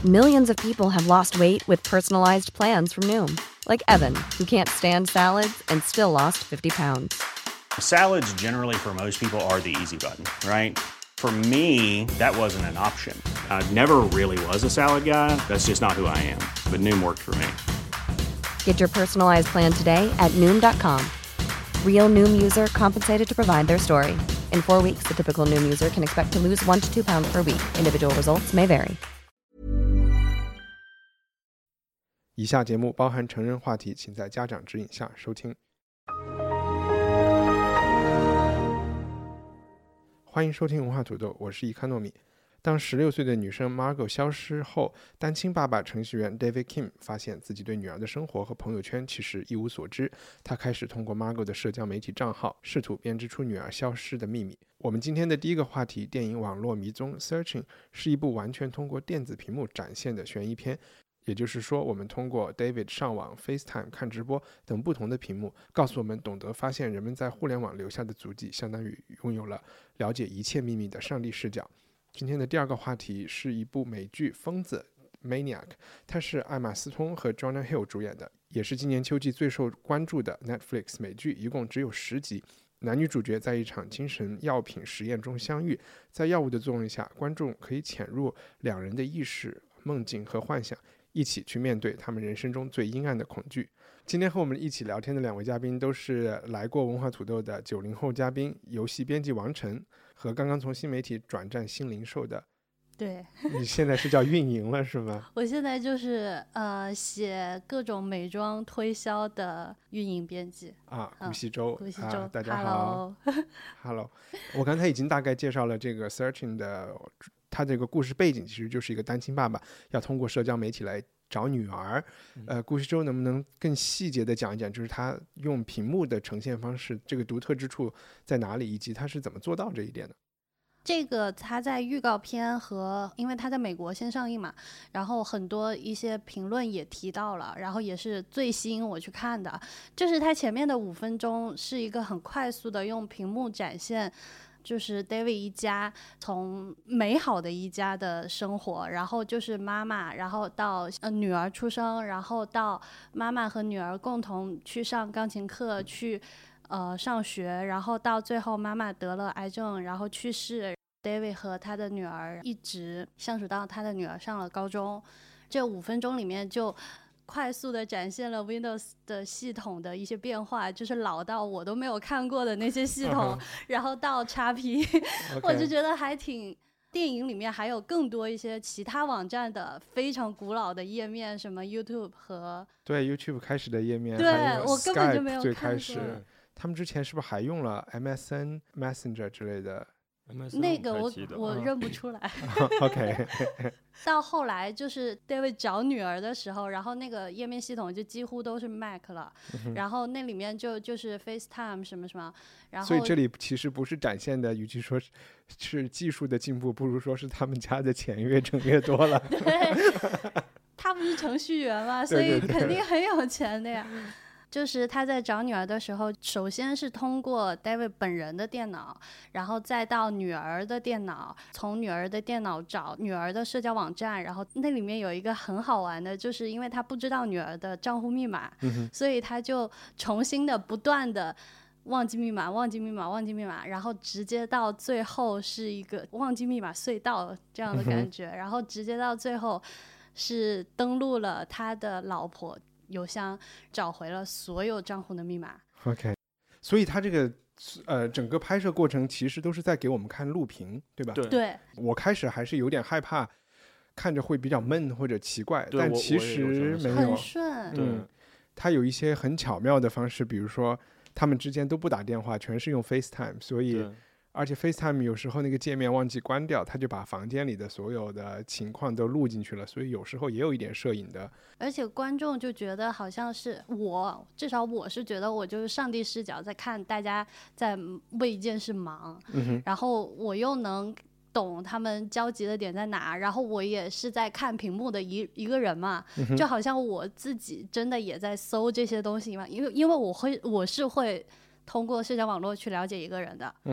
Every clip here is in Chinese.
Millions of people have lost weight with personalized plans from Noom. Like Evan, who can't stand salads and still lost 50 pounds. Salads generally for most people are the easy button, right? For me, that wasn't an option. I never really was a salad guy. That's just not who I am. But Noom worked for me. Get your personalized plan today at Noom.com. Real Noom user compensated to provide their story. In 4 weeks, the typical Noom user can expect to lose 1 to 2 pounds per week. Individual results may vary. 以下节目包含成人话题，请在家长指引下收听。欢迎收听文化土豆，我是伊康糯米。当16岁的女生 Margot 消失后，单亲爸爸程序员 David Kim 发现自己对女儿的生活和朋友圈其实一无所知。他开始通过 Margot 的社交媒体账号，试图编织出女儿消失的秘密。我们今天的第一个话题，电影网络迷踪 Searching 是一部完全通过电子屏幕展现的悬疑片。也就是说，我们通过 David 上网、FaceTime 看直播等不同的屏幕，告诉我们懂得发现人们在互联网留下的足迹，相当于拥有了了解一切秘密的上帝视角。今天的第二个话题是一部美剧《疯子》Maniac， 它是艾玛斯通和 Jonah Hill 主演的，也是今年秋季最受关注的 Netflix 美剧，一共只有10集。男女主角在一场精神药品实验中相遇，在药物的作用下，观众可以潜入两人的意识、梦境和幻想，一起去面对他们人生中最阴暗的恐惧。今天和我们一起聊天的两位嘉宾都是来过文化土豆的90后嘉宾，游戏编辑王晨和刚刚从新媒体转战新零售的。 对， 你现在是叫运营了是吗？ 我现在就是写各种美妆推销的运营编辑啊，顾西周， 顾西周， 大家好 ，Hello， 我刚才已经大概介绍了这个 Searching 的，它这个故事背景其实就是一个单亲爸爸要通过社交媒体来找女儿。顾西周能不能更细节的讲一讲，就是他用屏幕的呈现方式，这个独特之处在哪里，以及他是怎么做到这一点的？ 这个他在预告片和因为他在美国先上映嘛，然后很多一些评论也提到了，然后也是最吸引我去看的，就是他前面的5分钟是一个很快速的用屏幕展现，就是 David 一家从美好的一家的生活，然后就是妈妈，然后到女儿出生，然后到妈妈和女儿共同去上钢琴课，去上学，然后到最后妈妈得了癌症然后去世， David 和他的女儿一直相处到他的女儿上了高中。这5分钟里面就快速的展现了 Windows 的系统的一些变化，就是老到我都没有看过的那些系统然后到 XP我就觉得还挺，电影里面还有更多一些其他网站的非常古老的页面，什么 YouTube 和对 YouTube 开始的页面， 对我根本就没有最看过。 开始他们之前是不是还用了 MSN Messenger 之类的？ 那个我认不出来 OK 到后来就是 David 找女儿的时候，然后那个页面系统就几乎都是 Mac 了，然后那里面就是 FaceTime 什么什么，然后所以这里其实不是展现的，与其说是技术的进步，不如说是他们家的钱越挣越多了对，他不是程序员嘛，所以肯定很有钱的呀就是他在找女儿的时候，首先是通过 David 本人的电脑，然后再到女儿的电脑，从女儿的电脑找女儿的社交网站，然后那里面有一个很好玩的，就是因为他不知道女儿的账户密码，所以他就重新的不断的忘记密码，然后直接到最后是一个忘记密码隧道这样的感觉，然后直接到最后是登录了他的老婆邮箱，找回了所有账户的密码。 OK， 所以他这个整个拍摄过程其实都是在给我们看录屏，对吧？ 对， 我开始还是有点害怕，看着会比较闷或者奇怪，但其实没有， 很顺。 他有一些很巧妙的方式，比如说他们之间都不打电话，全是用 FaceTime， 所以而且 FaceTime 有时候那个界面忘记关掉，他就把房间里的所有的情况都录进去了，所以有时候也有一点摄影的。 而且观众就觉得好像是至少我是觉得我就是上帝视角在看大家在为一件事忙，然后我又能懂他们焦急的点在哪，然后我也是在看屏幕的一个人嘛，就好像我自己真的也在搜这些东西嘛，因为我是会通过社交网络去了解一个人的，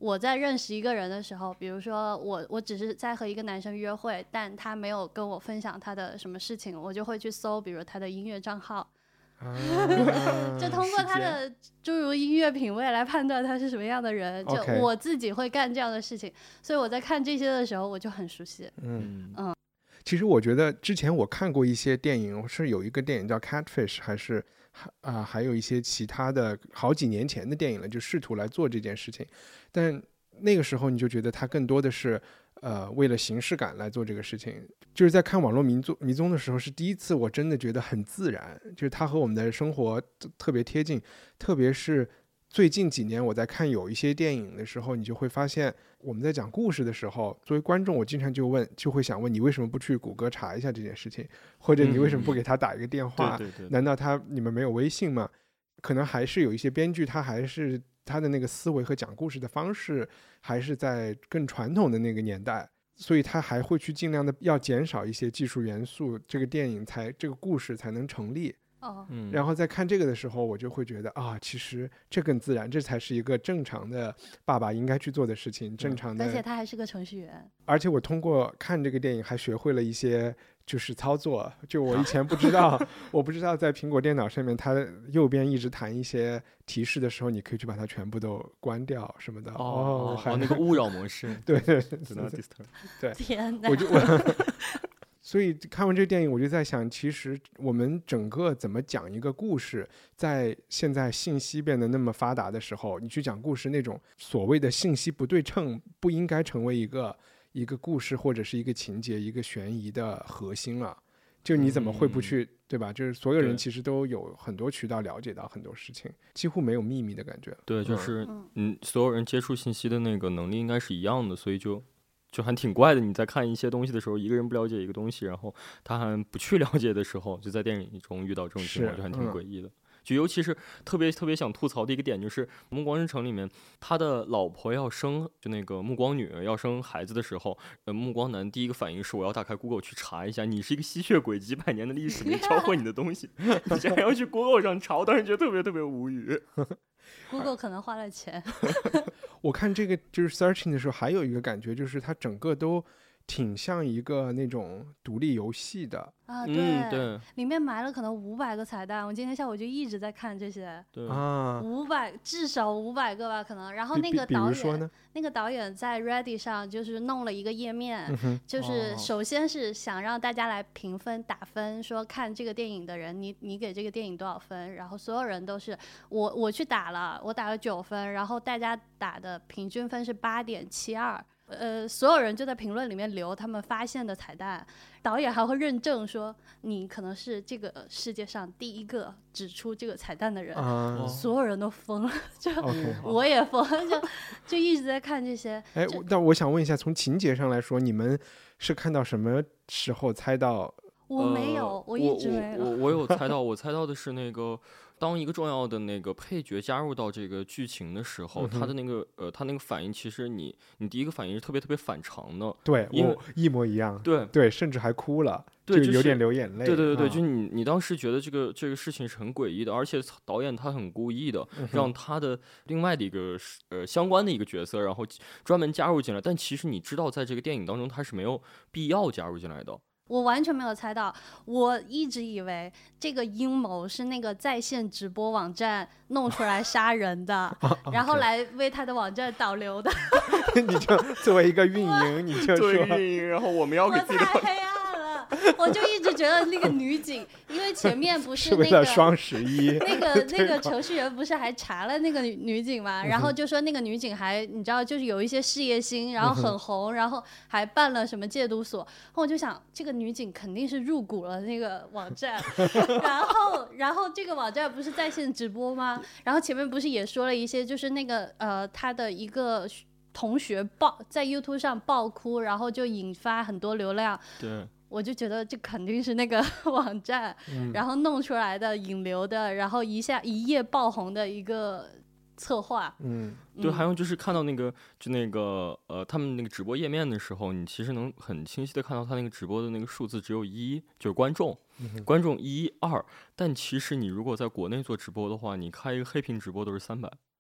我在认识一个人的时候，比如说我只是在和一个男生约会，但他没有跟我分享他的什么事情，我就会去搜，比如他的音乐账号。就通过他的诸如音乐品味来判断他是什么样的人，就我自己会干这样的事情，所以我在看这些的时候我就很熟悉。 其实我觉得之前我看过一些电影，是有一个电影叫 Catfish， 还有一些其他的好几年前的电影了，就试图来做这件事情，但那个时候你就觉得他更多的是为了形式感来做这个事情。就是在看网络迷踪的时候，是第一次我真的觉得很自然，就是它和我们的生活特别贴近。特别是最近几年我在看有一些电影的时候，你就会发现我们在讲故事的时候，作为观众我经常就会想问，你为什么不去谷歌查一下这件事情，或者你为什么不给他打一个电话，难道你们没有微信吗？可能还是有一些编剧，他的那个思维和讲故事的方式还是在更传统的那个年代，所以他还会去尽量的要减少一些技术元素，这个故事才能成立。然后在看这个的时候，我就会觉得其实这更自然，这才是一个正常的爸爸应该去做的事情，正常的。 而且他还是个程序员。 而且我通过看这个电影还学会了一些就是操作，就我以前不知道我不知道在苹果电脑上面，它右边一直弹一些提示的时候，你可以去把它全部都关掉什么的。 那个勿扰模式。 对对对，天哪！ 所以看完这个电影，我就在想，其实我们整个怎么讲一个故事，在现在信息变得那么发达的时候，你去讲故事，那种所谓的信息不对称，不应该成为一个故事或者是一个情节、一个悬疑的核心了。就你怎么会不去，对吧？就是所有人其实都有很多渠道了解到很多事情，几乎没有秘密的感觉。 对，就是所有人接触信息的那个能力应该是一样的，所以就还挺怪的。你在看一些东西的时候，一个人不了解一个东西，然后他还不去了解的时候，就在电影中遇到这种情况，就还挺诡异的。就尤其是特别想吐槽的一个点，就是《暮光之城》里面，他的老婆要生，就那个暮光女要生孩子的时候，暮光男第一个反应是我要打开 Google 去查一下，你是一个吸血鬼，几百年的历史没教会你的东西，你竟然要去 Google 上查，我当时觉得特别无语。 Google 可能花了钱。 我看这个就是 searching 的时候，还有一个感觉就是它整个都挺像一个那种独立游戏的对，里面埋了可能500个彩蛋。我今天下午就一直在看这些， 对至少500个吧，可能。然后那个导演在 Reddit 上就是弄了一个页面，就是首先是想让大家来评分打分，说看这个电影的人，你给这个电影多少分？然后所有人都是我去打了，我打了9分，然后大家打的平均分是8.72。所有人就在评论里面留他们发现的彩蛋，导演还会认证说你可能是这个世界上第一个指出这个彩蛋的人。所有人都疯了，就我也疯了，就一直在看这些。 但我想问一下，从情节上来说，你们是看到什么时候猜到？ 我没有，我一直没有。 我有猜到，我猜到的是那个，当一个重要的那个配角加入到这个剧情的时候，他的那个他那个反应，其实你第一个反应是特别反常的。 对，我一模一样。对，甚至还哭了， 对， 就有点流眼泪。 对，就你当时觉得这个事情是很诡异的，而且导演他很故意的让他的另外的一个相关的一个角色，然后专门加入进来，但其实你知道，在这个电影当中他是没有必要加入进来的。 我完全没有猜到，我一直以为这个阴谋是那个在线直播网站弄出来杀人的，然后来为他的网站导流的。 你就作为一个运营，你就作为运营，然后我们要给自己的。 我太黑暗了，我就一直觉得那个女警，因为前面不是那个为了双11， 那个程序员不是还查了那个女警嘛，然后就说那个女警还你知道就是有一些事业心，然后很红，然后还办了什么戒毒所，我就想这个女警肯定是入股了那个网站，然后这个网站不是在线直播吗？然后前面不是也说了一些，就是那个他的一个同学在 YouTube 上爆哭，然后就引发很多流量。 对， 我就觉得这肯定是那个网站，然后弄出来的引流的，然后一夜爆红的一个策划。 对，还有就是看到那个他们那个直播页面的时候，你其实能很清晰的看到他那个直播的那个数字只有1，就是观众1、2，但其实你如果在国内做直播的话，你开一个黑屏直播都是300。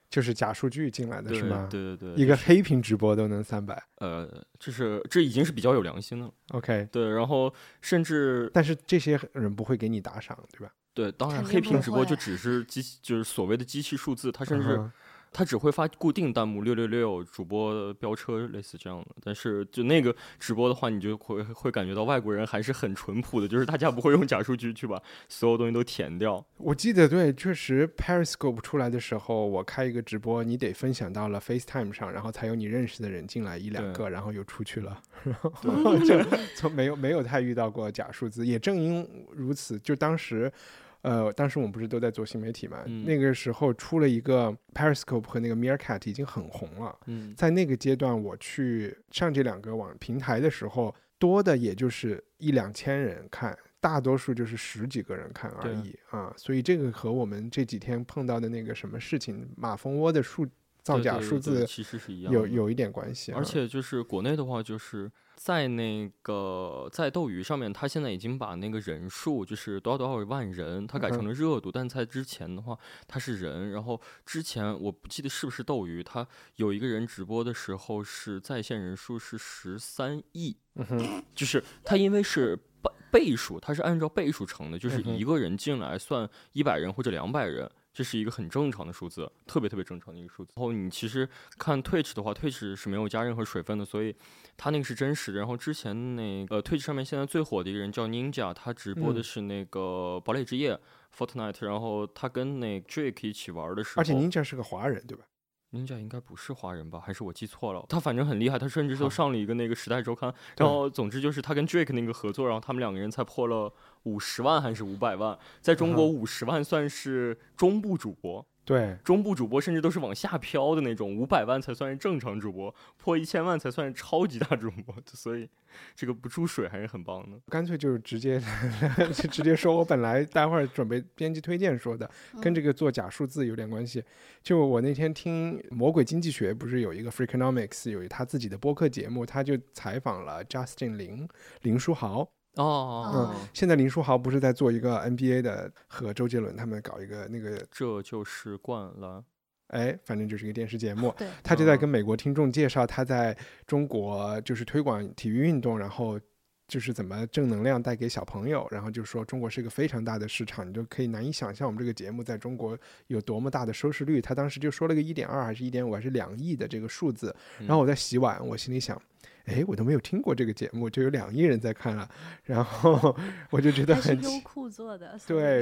就是假数据进来的对是吗？ 对对， 一个黑屏直播都能300。 这已经是比较有良心的了。 OK， 对，然后甚至但是这些人不会给你打赏，对吧？ 对，当然肯定黑屏不会直播就只是就是所谓的机器数字，它甚至嗯哼他只会发固定弹幕666主播飙车类似这样的，但是就那个直播的话，你就会感觉到外国人还是很淳朴的，就是大家不会用假数据去把所有东西都填掉。 我记得对，确实 Periscope 出来的时候，我开一个直播，你得分享到了 FaceTime 上，然后才有你认识的人进来1-2个，然后又出去了，然后就从没有太遇到过假数字。也正因如此，就当时我们不是都在做新媒体嘛，那个时候出了一个 Periscope 和那个 Meerkat 已经很红了。在那个阶段我去上这2个网平台的时候，多的也就是1-2千人看，大多数就是10几个人看而已啊。所以这个和我们这几天碰到的那个什么事情，马蜂窝的造假数字其实是一样的， 有一点关系。 而且就是国内的话，就是在斗鱼上面，它现在已经把那个人数就是多少万人，它改成了热度，但在之前的话它是人。然后之前我不记得是不是斗鱼，它有一个人直播的时候是在线人数是13亿，就是它因为是倍数，它是按照倍数乘的，就是一个人进来算100人或者200人。这是一个很正常的数字，特别正常的一个数字。然后你其实看 Twitch 的话 ，Twitch 是没有加任何水分的，所以它那个是真实的。然后之前那个 Twitch 上面现在最火的一个人叫 Ninja， 他直播的是那个堡垒之夜 Fortnite， 然后他跟那 Drake 一起玩的时候， 而且 Ninja 是个华人，对吧 ？Ninja 应该不是华人吧？还是我记错了？他反正很厉害，他甚至都上了一个那个时代周刊。然后总之就是他跟 Drake 那个合作，然后他们2个人才破了50万还是500万，在中国50万算是中部主播。 对， 中部主播甚至都是往下飘的那种，500万才算是正常主播，破1000万才算是超级大主播，所以这个不注水还是很棒的。 干脆就直接说，我本来待会儿准备编辑推荐说的，跟这个做假数字有点关系。就我那天听魔鬼经济学不是有一个 Freakonomics 有他自己的播客节目，他就采访了 Justin 林书豪。现在林书豪不是在做一个 NBA 的，和周杰伦他们搞一个那个这就是灌篮， 反正就是一个电视节目。他就在跟美国听众介绍他在中国就是推广体育运动，然后就是怎么正能量带给小朋友，然后就说中国是一个非常大的市场，你就可以难以想象我们这个节目在中国有多么大的收视率。他当时就说了个1.2还是1.5还是2亿的这个数字，然后我在洗碗，我心里想我都没有听过这个节目，就有2亿人在看了，然后我就觉得很优酷做的， 对，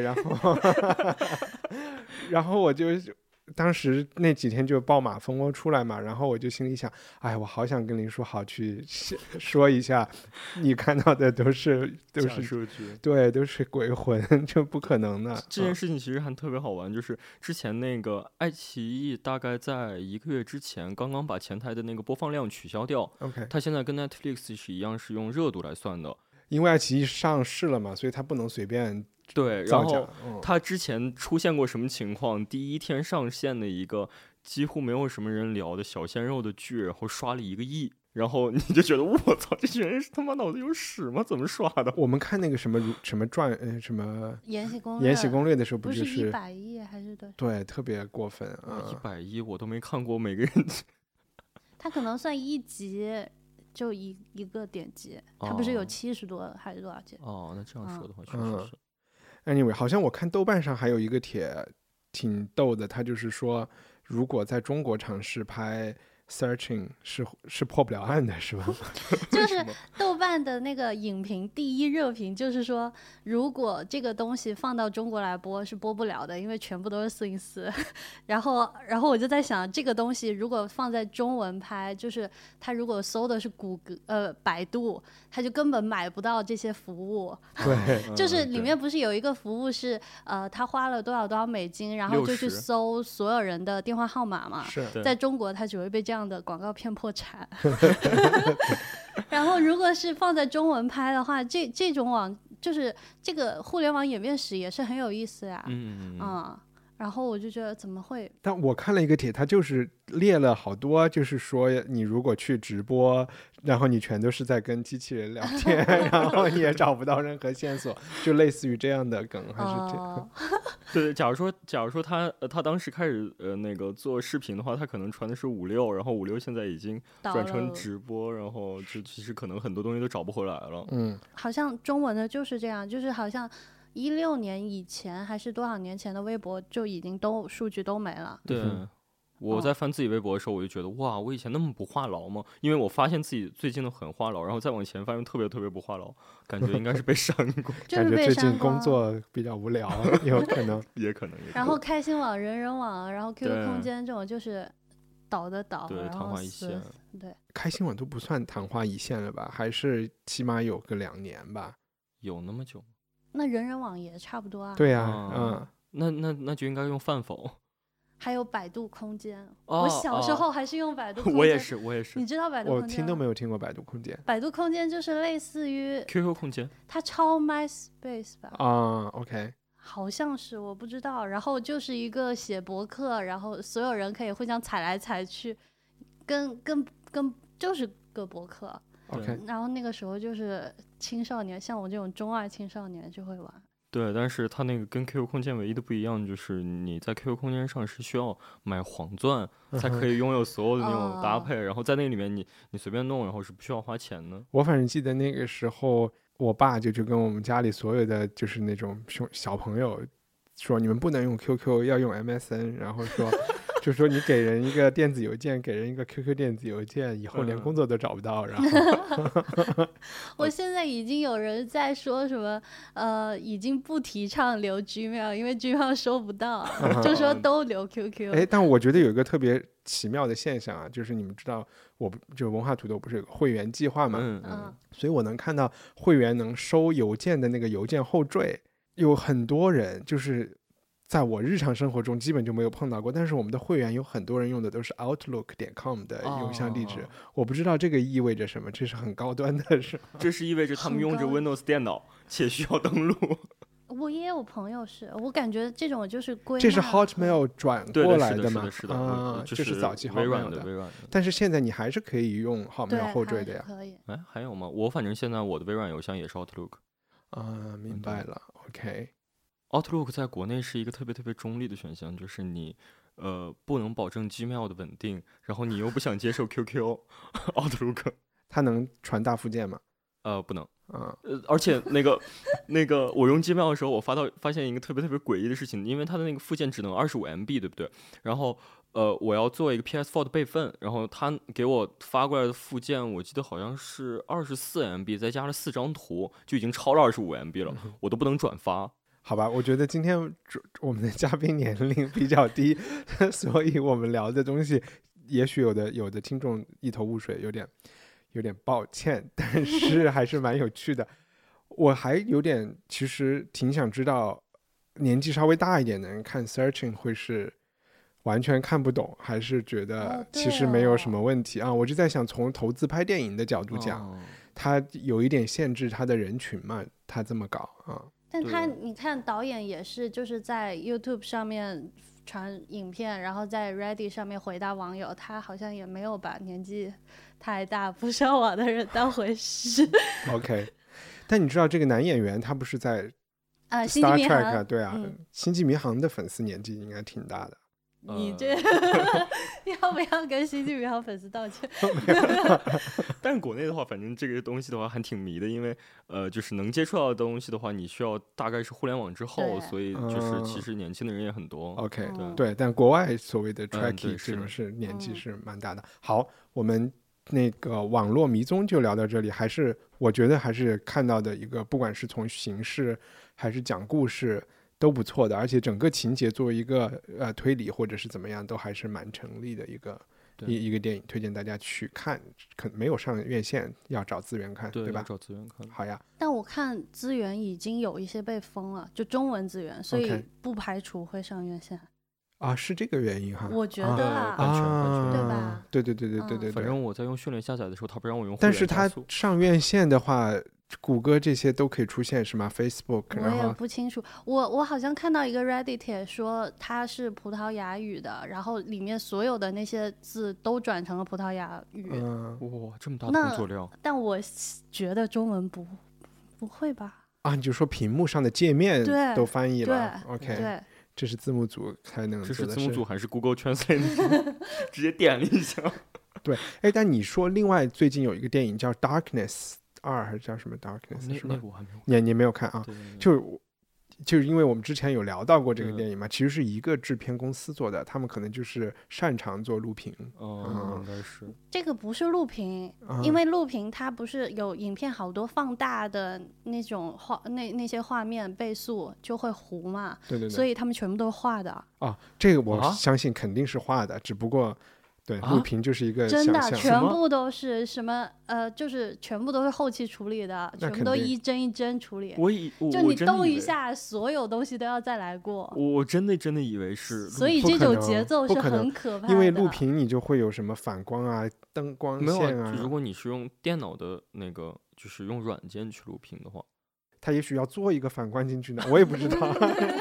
然后我就当时那几天就爆马蜂窝出来嘛，然后我就心里想，我好想跟林书豪去说一下，你看到的都是数据， 对，都是鬼魂，这不可能的。 这件事情其实还特别好玩，就是之前那个爱奇艺大概在1个月之前刚刚把前台的那个播放量取消掉。 OK， 它现在跟 Netflix 是一样，是用热度来算的。 因为爱奇艺上市了嘛，所以它不能随便对，然造假。 后它之前出现过什么情况？第一天上线的一个几乎没有什么人聊的小鲜肉的剧，然后刷了1个亿，然后你就觉得我操，这群人是他妈脑子有屎吗？怎么刷的？ 我们看那个什么传什么延禧攻略的时候， 不是 100亿还是多少？ 对，特别过分啊 ！100亿我都没看过，每个人他可能算一集。就一个点击，它不是有70多还是多少集？ 那这样说的话，确实是。 Anyway， 好像我看豆瓣上还有一个帖挺逗的，他就是说，如果在中国尝试拍 Searching 是破不了案的，是吧？ 就是豆瓣的那个影评第一热评就是说，如果这个东西放到中国来播是播不了的，因为全部都是404。然后我就在想，这个东西如果放在中文拍，就是他如果搜的是百度，他就根本买不到这些服务。 对， 就是里面不是有一个服务是他花了多少美金，然后就去搜所有人的电话号码嘛。在中国他只会被这样的广告骗破产。然后如果是放在中文拍的话，这种就是这个互联网演变史也是很有意思呀。 然后我就觉得怎么会？ 但我看了一个帖，它就是列了好多，就是说你如果去直播，然后你全都是在跟机器人聊天，然后你也找不到任何线索，就类似于这样的梗，还是这样。 对，假如说他当时开始那个做视频的话，他可能传的是56，然后56现在已经转成直播，然后就其实可能很多东西都找不回来了。 好像中文的就是这样，就是好像16年以前还是多少年前的微博就已经数据都没了。 对。我在翻自己微博的时候，我就觉得哇，我以前那么不话痨吗？因为我发现自己最近都很话痨，然后再往前发现特别特别不话痨，感觉应该是被删过。 感觉最近工作比较无聊，有可能， 也可能。 然后开心网、人人网，然后 QQ 空间这种就是倒的倒， 对，昙花一现。 对， 开心网都不算昙花一现了吧？还是起码有个2年吧？ 有那么久？ 那人人网也差不多啊。 对呀， 那就应该用饭否。 还有百度空间，我小时候还是用百度空间。 我也是。你知道百度空间吗？ 我听都没有听过百度空间。 百度空间就是类似于 QQ 空间， 它抄 MySpace 吧 ？OK， 好像是，我不知道。然后就是一个写博客，然后所有人可以互相踩来踩去，跟就是个博客。 OK， 然后那个时候就是青少年，像我这种中二青少年就会玩。 对，但是它那个跟 QQ 空间唯一的不一样就是你在 QQ 空间上是需要买黄钻才可以拥有所有的那种搭配，然后在那里面你随便弄，然后是不需要花钱的。 我反正记得那个时候，我爸就跟我们家里所有的就是那种小朋友说，你们不能用 QQ， 要用 MSN， 然后说。就说你给人一个电子邮件，给人一个 QQ 电子邮件，以后连工作都找不到。然后， 我现在已经有人在说什么，已经不提倡留 Gmail， 因为 Gmail 收不到，就说都留 QQ。 但我觉得有一个特别奇妙的现象啊，就是你们知道，就文化土豆不是有个会员计划嘛？所以我能看到会员能收邮件的那个邮件后缀，有很多人就是。在我日常生活中基本就没有碰到过，但是我们的会员有很多人用的都是 Outlook.com 的邮箱地址，我不知道这个意味着什么，这是很高端的是吗？ 这是意味着他们用着 Windows 电脑且需要登录。 我也有朋友我感觉这种就是归纳， 这是 Hotmail 转过来的嘛？ 是的， 这是早期微软的。 但是现在你还是可以用 Hotmail 后缀的呀。 可以。 还有吗？我反正现在我的微软邮箱也是 Outlook。 明白了。 OK。Outlook 在国内是一个特别特别中立的选项，就是你不能保证 Gmail 的稳定，然后你又不想接受 QQ，Outlook 它能传大附件吗？ 不能。而且那个我用 Gmail 的时候，我发现一个特别特别诡异的事情，因为它的那个附件只能25 MB， 对不对？然后我要做一个 PS4 的备份，然后他给我发过来的附件，我记得好像是24 MB， 再加了4张图，就已经超了25 MB 了，我都不能转发。 好吧，我觉得今天我们的嘉宾年龄比较低，所以我们聊的东西也许有的听众一头雾水，有点抱歉，但是还是蛮有趣的。我还其实挺想知道，年纪稍微大一点的人看 Searching 会是完全看不懂，还是觉得其实没有什么问题啊？我就在想，从投资拍电影的角度讲，它有一点限制它的人群嘛，它这么搞啊。 但你看导演也是就是在 YouTube 上面传影片，然后在 Reddit 上面回答网友，他好像也没有把年纪太大不上网的人当回事。 OK， 但你知道这个男演员他不是在星际迷航 Star Trek 对啊，星际迷航的粉丝年纪应该挺大的。 你这要不要跟星际迷航粉丝道歉？ 但是国内的话，反正这个东西的话还挺迷的，因为就是能接触到的东西的话，你需要大概是互联网之后，所以就是其实年轻的人也很多。 OK， 对，但国外所谓的 Trekkie 这种是年纪是蛮大的。好，我们那个网络迷踪就聊到这里，我觉得还是看到的一个，不管是从形式还是讲故事。都不错的，而且整个情节作为一个推理或者是怎么样，都还是蛮成立的一个电影，推荐大家去看。可能没有上院线，要找资源看，对吧？ 找资源看。 好呀。 但我看资源已经有一些被封了，就中文资源，所以不排除会上院线。 是这个原因哈。 我觉得版权对吧？ 对。 反正我在用训练下载的时候，他不让我用。 但是他上院线的话。 谷歌这些都可以出现是吗 ？Facebook， 我也然后不清楚，我好像看到一个 Reddit 帖说它是葡萄牙语的，然后里面所有的那些字都转成了葡萄牙语。 哇，这么大的工作量！ 但我觉得中文不会吧？ 啊，你就说屏幕上的界面对都翻译了对 ，OK， 对， 这是字幕组才能这做的事是字幕组。还是 Google Translate 直接点了一下？ 对，哎，但你说另外最近有一个电影叫 Darkness 2还是叫什么 Darkness 是吗那？个我还没有。 你没有看啊？ 对对对就是因为我们之前有聊到过这个嗯电影嘛，其实是一个制片公司做的，他们可能就是擅长做录屏。 应该是。 这个不是录屏，因为录屏它不是有影片好多放大的那种那些画面倍速就会糊嘛， 对对对， 所以他们全部都是画的。 啊，这个我啊相信肯定是画的，只不过对啊录屏就是一个真的， 想象。 全部都是什么就是全部都是后期处理的，全部都那肯定一帧一帧处理。 我就你真的以为， 动一下，所有东西都要再来过。 我真的以为是录， 所以不可能这种节奏是不可能很可怕的。 因为录屏你就会有什么反光啊、灯光没有线啊。如啊， 果你是用电脑的那个，就是用软件去录屏的话， 它也许要做一个反光进去呢，我也不知道。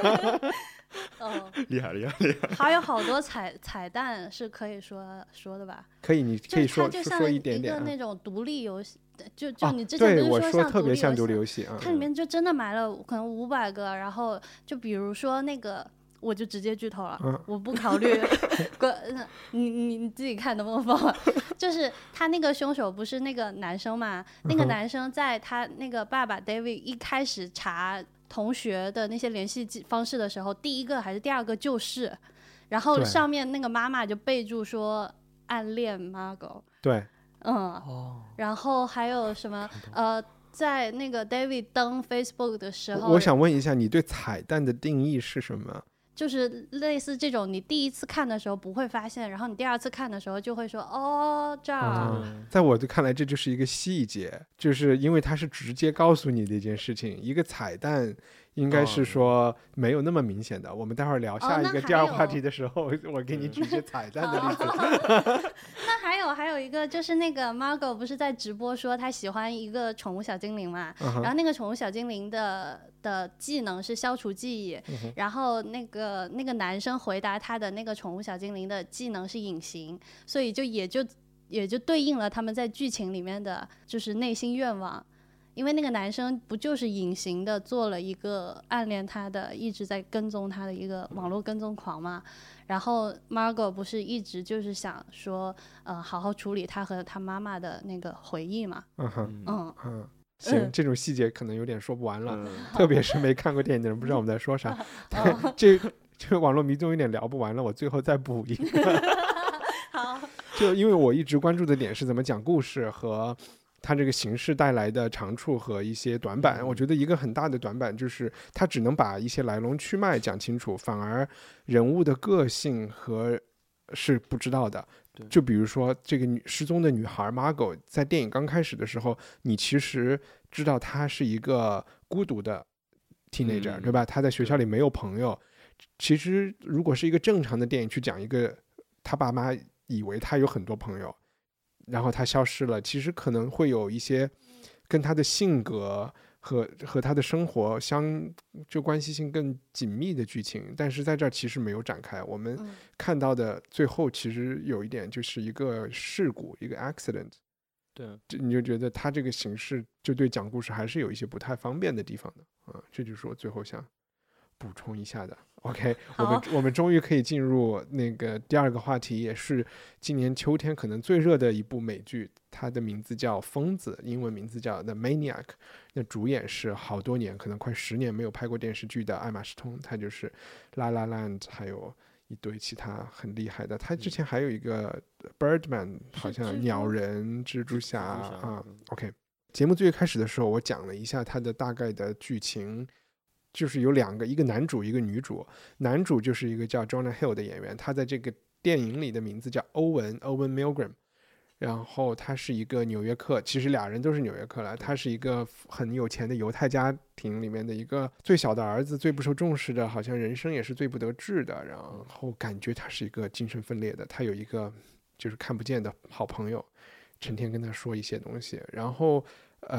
厉害。 还有好多彩蛋是可以说的吧？ 可以，你可以说就像说一点点啊。 个那种独立游戏，就啊你之前对，我不是说特别像独立独立游戏啊。 它里面就真的埋了可能500个，然后就比如说那个，我就直接剧透了，我不考虑你自己看能不能放。就是他那个凶手不是那个男生嘛？那个男生在他那个爸爸 David 一开始查同学的那些联系方式的时候，第一个还是第二个就是，然后对上面那个妈妈就备注说暗恋 Margot。 对， 然后还有什么在那个 David 登 Facebook 的时候， 我想问一下，你对彩蛋的定义是什么？ 就是类似这种，你第一次看的时候不会发现，然后你第二次看的时候就会说哦这儿。 在我的看来，这就是一个细节，就是因为它是直接告诉你的一件事情。一个彩蛋应该是说没有那么明显的。我们待会儿聊下一个第二话题的时候，我给你举一些彩蛋的例子。 那还有一个就是那个 Margot 不是在直播说她喜欢一个宠物小精灵嘛，然后那个宠物小精灵的技能是消除记忆，然后那个男生回答他的那个宠物小精灵的技能是隐形，所以也就对应了他们在剧情里面的就是内心愿望。因为那个男生不就是隐形的做了一个暗恋他的一直在跟踪他的一个网络跟踪狂嘛，然后 Margot 不是一直就是想说好好处理他和他妈妈的那个回忆嘛。 行，这种细节可能有点说不完了，特别是没看过电影的人不知道我们在说啥。这网络迷踪有点聊不完了，我最后再补一个。 好， 就因为我一直关注的点是怎么讲故事和它这个形式带来的长处和一些短板。我觉得一个很大的短板就是它只能把一些来龙去脉讲清楚，反而人物的个性和是不知道的。就比如说这个失踪的女孩 Margot， 在电影刚开始的时候，你其实知道她是一个孤独的 teenager，对吧？她在学校里没有朋友。其实如果是一个正常的电影去讲一个她爸妈以为她有很多朋友，然后她消失了，其实可能会有一些跟她的性格和她的生活就关系性更紧密的剧情，但是在这儿其实没有展开。我们看到的最后其实有一点就是一个事故，一个 accident。 对， 你就觉得他这个形式就对讲故事还是有一些不太方便的地方的这就是我最后想补充一下的。OK， 我们终于可以进入那个第二个话题，也是今年秋天可能最热的一部美剧，它的名字叫《疯子》，英文名字叫 The Maniac。那主演是好多年，可能快10年没有拍过电视剧的艾玛仕通，他就是《La La Land》，还有一堆其他很厉害的。他之前还有一个 Birdman， 好像鸟人、蜘蛛侠啊。OK， 节目最开始的时候我讲了一下他的大概的剧情。就是有两个，一个男主一个女主。男主就是一个叫 Jonah Hill 的演员，他在这个电影里的名字叫Owen Milgram， 然后他是一个纽约客，其实俩人都是纽约客了。他是一个很有钱的犹太家庭里面的一个最小的儿子，最不受重视的，好像人生也是最不得志的，然后感觉他是一个精神分裂的。他有一个就是看不见的好朋友，成天跟他说一些东西。然后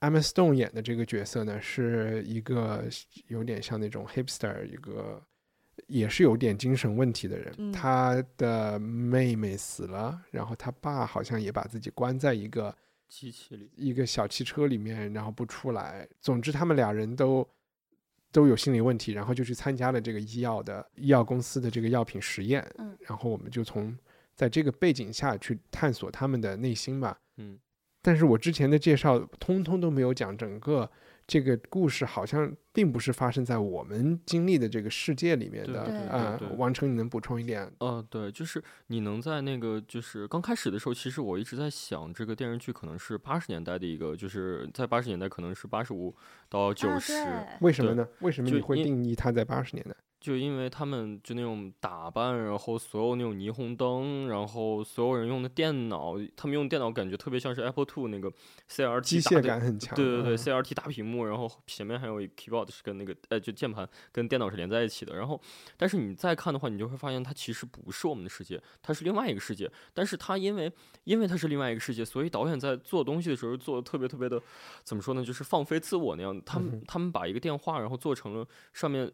Emma Stone 演的这个角色呢，是一个有点像那种 hipster， 一个也是有点精神问题的人。他的妹妹死了，然后他爸好像也把自己关在一个机器里， 一个小汽车里面，然后不出来。总之他们俩人都有心理问题，然后就去参加了这个医药公司的这个药品实验。然后我们就在这个背景下去探索他们的内心吧。但是我之前的介绍通通都没有讲整个这个故事好像并不是发生在我们经历的这个世界里面的。王成，你能补充一点？ 对，就是你能在那个就是刚开始的时候，其实我一直在想，这个电视剧可能是80年代的一个，就是在80年代可能是85到90。 为什么呢？为什么你会定义它在80年代？ 就因为他们就那种打扮，然后所有那种霓虹灯，然后所有人用的电脑，他们用电脑感觉特别像是 Apple II 那个 CRT， 机械感很强。 对，CRT 大屏幕，然后前面还有一个 keyboard 是跟那个就键盘跟电脑是连在一起的。然后，但是你再看的话，你就会发现它其实不是我们的世界，它是另外一个世界。但是它因为它是另外一个世界，所以导演在做东西的时候做的特别特别的，怎么说呢？就是放飞自我那样。他们把一个电话，然后做成了上面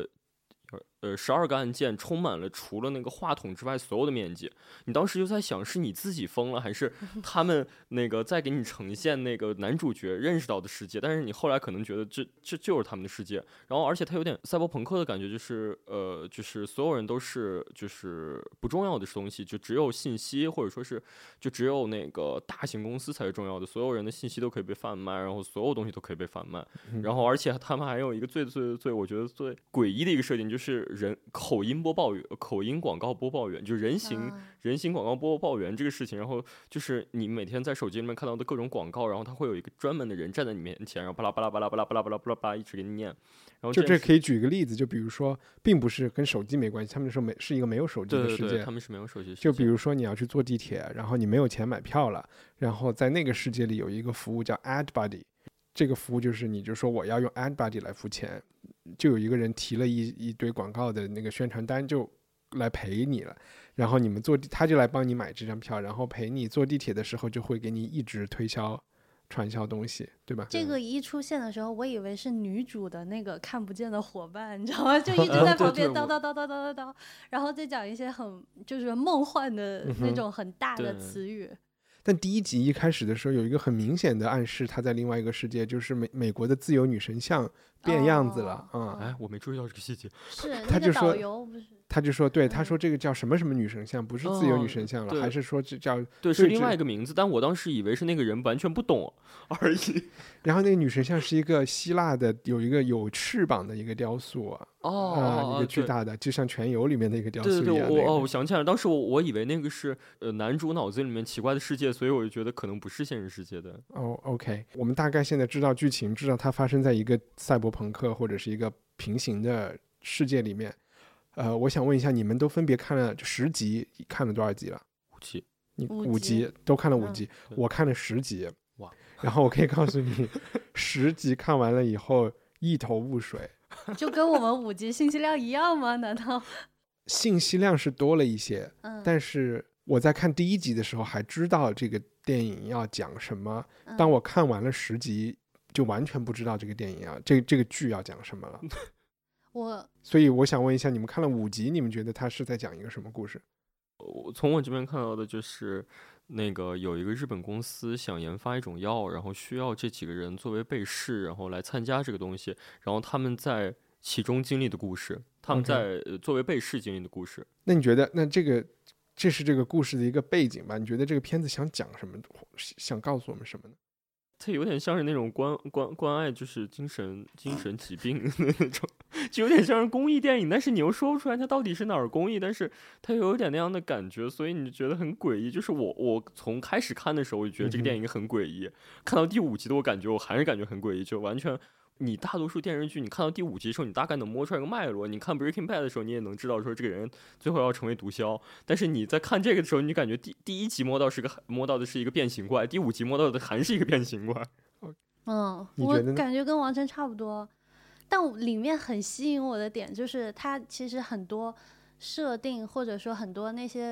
12个按键充满了除了那个话筒之外所有的面积。你当时就在想，是你自己疯了，还是他们那个在给你呈现那个男主角认识到的世界？但是你后来可能觉得这就是他们的世界。然后而且它有点赛博朋克的感觉，就是所有人都是就是不重要的东西，就只有信息，或者说是就只有那个大型公司才是重要的，所有人的信息都可以被贩卖，然后所有东西都可以被贩卖。然后而且他们还有一个最我觉得最诡异的一个设定，就是口音广告播报员，就人形广告播报员这个事情。然后就是你每天在手机里面看到的各种广告，然后他会有一个专门的人站在你面前，然后巴拉巴拉巴拉巴拉巴拉巴拉巴拉巴拉一直给你念。然后这可以举个例子，就比如说并不是跟手机没关系，他们说是一个没有手机的世界。 对，他们是没有手机的世界。 就比如说你要去坐地铁，然后你没有钱买票了，然后在那个世界里有一个服务叫 AdBuddy， 这个服务就是你就说我要用 AdBuddy 来付钱，就有一个人提了一堆广告的那个宣传单就来陪你了，然后他就来帮你买这张票，然后陪你坐地铁的时候就会给你一直传销东西，对吧？ 这个一出现的时候，我以为是女主的那个看不见的伙伴，你知道吗？就一直在旁边叨叨叨叨叨叨叨，然后再讲一些就是梦幻的那种很大的词语。 但第一集一开始的时候有一个很明显的暗示，他在另外一个世界，就是美国的自由女神像变样子了。 我没注意到这个细节。 是那个导游不是？ 他就说，对，他说这个叫什么什么女神像，不是自由女神像了，还是说这叫是另外一个名字？但我当时以为是那个人完全不懂而已。 然后那个女神像是一个希腊的，有一个有翅膀的一个雕塑一个巨大的，就像《全游》里面的一个雕塑一样。 对，我想起来了，当时我以为那个是男主脑子里面奇怪的世界，所以我就觉得可能不是现实世界的。 OK， 我们大概现在知道剧情，知道它发生在一个赛博朋克或者是一个平行的世界里面。我想问一下，你们都分别看了10集，看了多少集了 ？5集。 你5集都看了5集，我看了10集。 哇！ 然后我可以告诉你，10集看完了以后一头雾水。 就跟我们5集信息量一样吗？难道？ 信息量是多了一些，但是我在看第1集的时候还知道这个电影要讲什么，当我看完了10集，就完全不知道这个电影这个剧要讲什么了。所以我想问一下，你们看了5集，你们觉得他是在讲一个什么故事？ 从我这边看到的就是那个有一个日本公司想研发一种药，然后需要这几个人作为被试，然后来参加这个东西，然后他们在其中经历的故事，他们在作为被试经历的故事。 那你觉得，这是这个故事的一个背景吧？你觉得这个片子想讲什么，想告诉我们什么呢？ 它有点像是那种关爱就是精神疾病的那种，就有点像是公益电影，但是你又说不出来它到底是哪儿公益，但是它有点那样的感觉，所以你就觉得很诡异。就是我从开始看的时候，我就觉得这个电影很诡异，看到第5集的我还是感觉很诡异，就完全。你大多数电视剧，你看到第5集的时候，你大概能摸出来个脉络。你看 Breaking Bad 的时候，你也能知道说这个人最后要成为毒枭。但是你在看这个的时候，你感觉第1集摸到的是一个变形怪，第5集摸到的还是一个变形怪。 我感觉跟王晨差不多，但里面很吸引我的点就是它其实很多设定或者说很多那些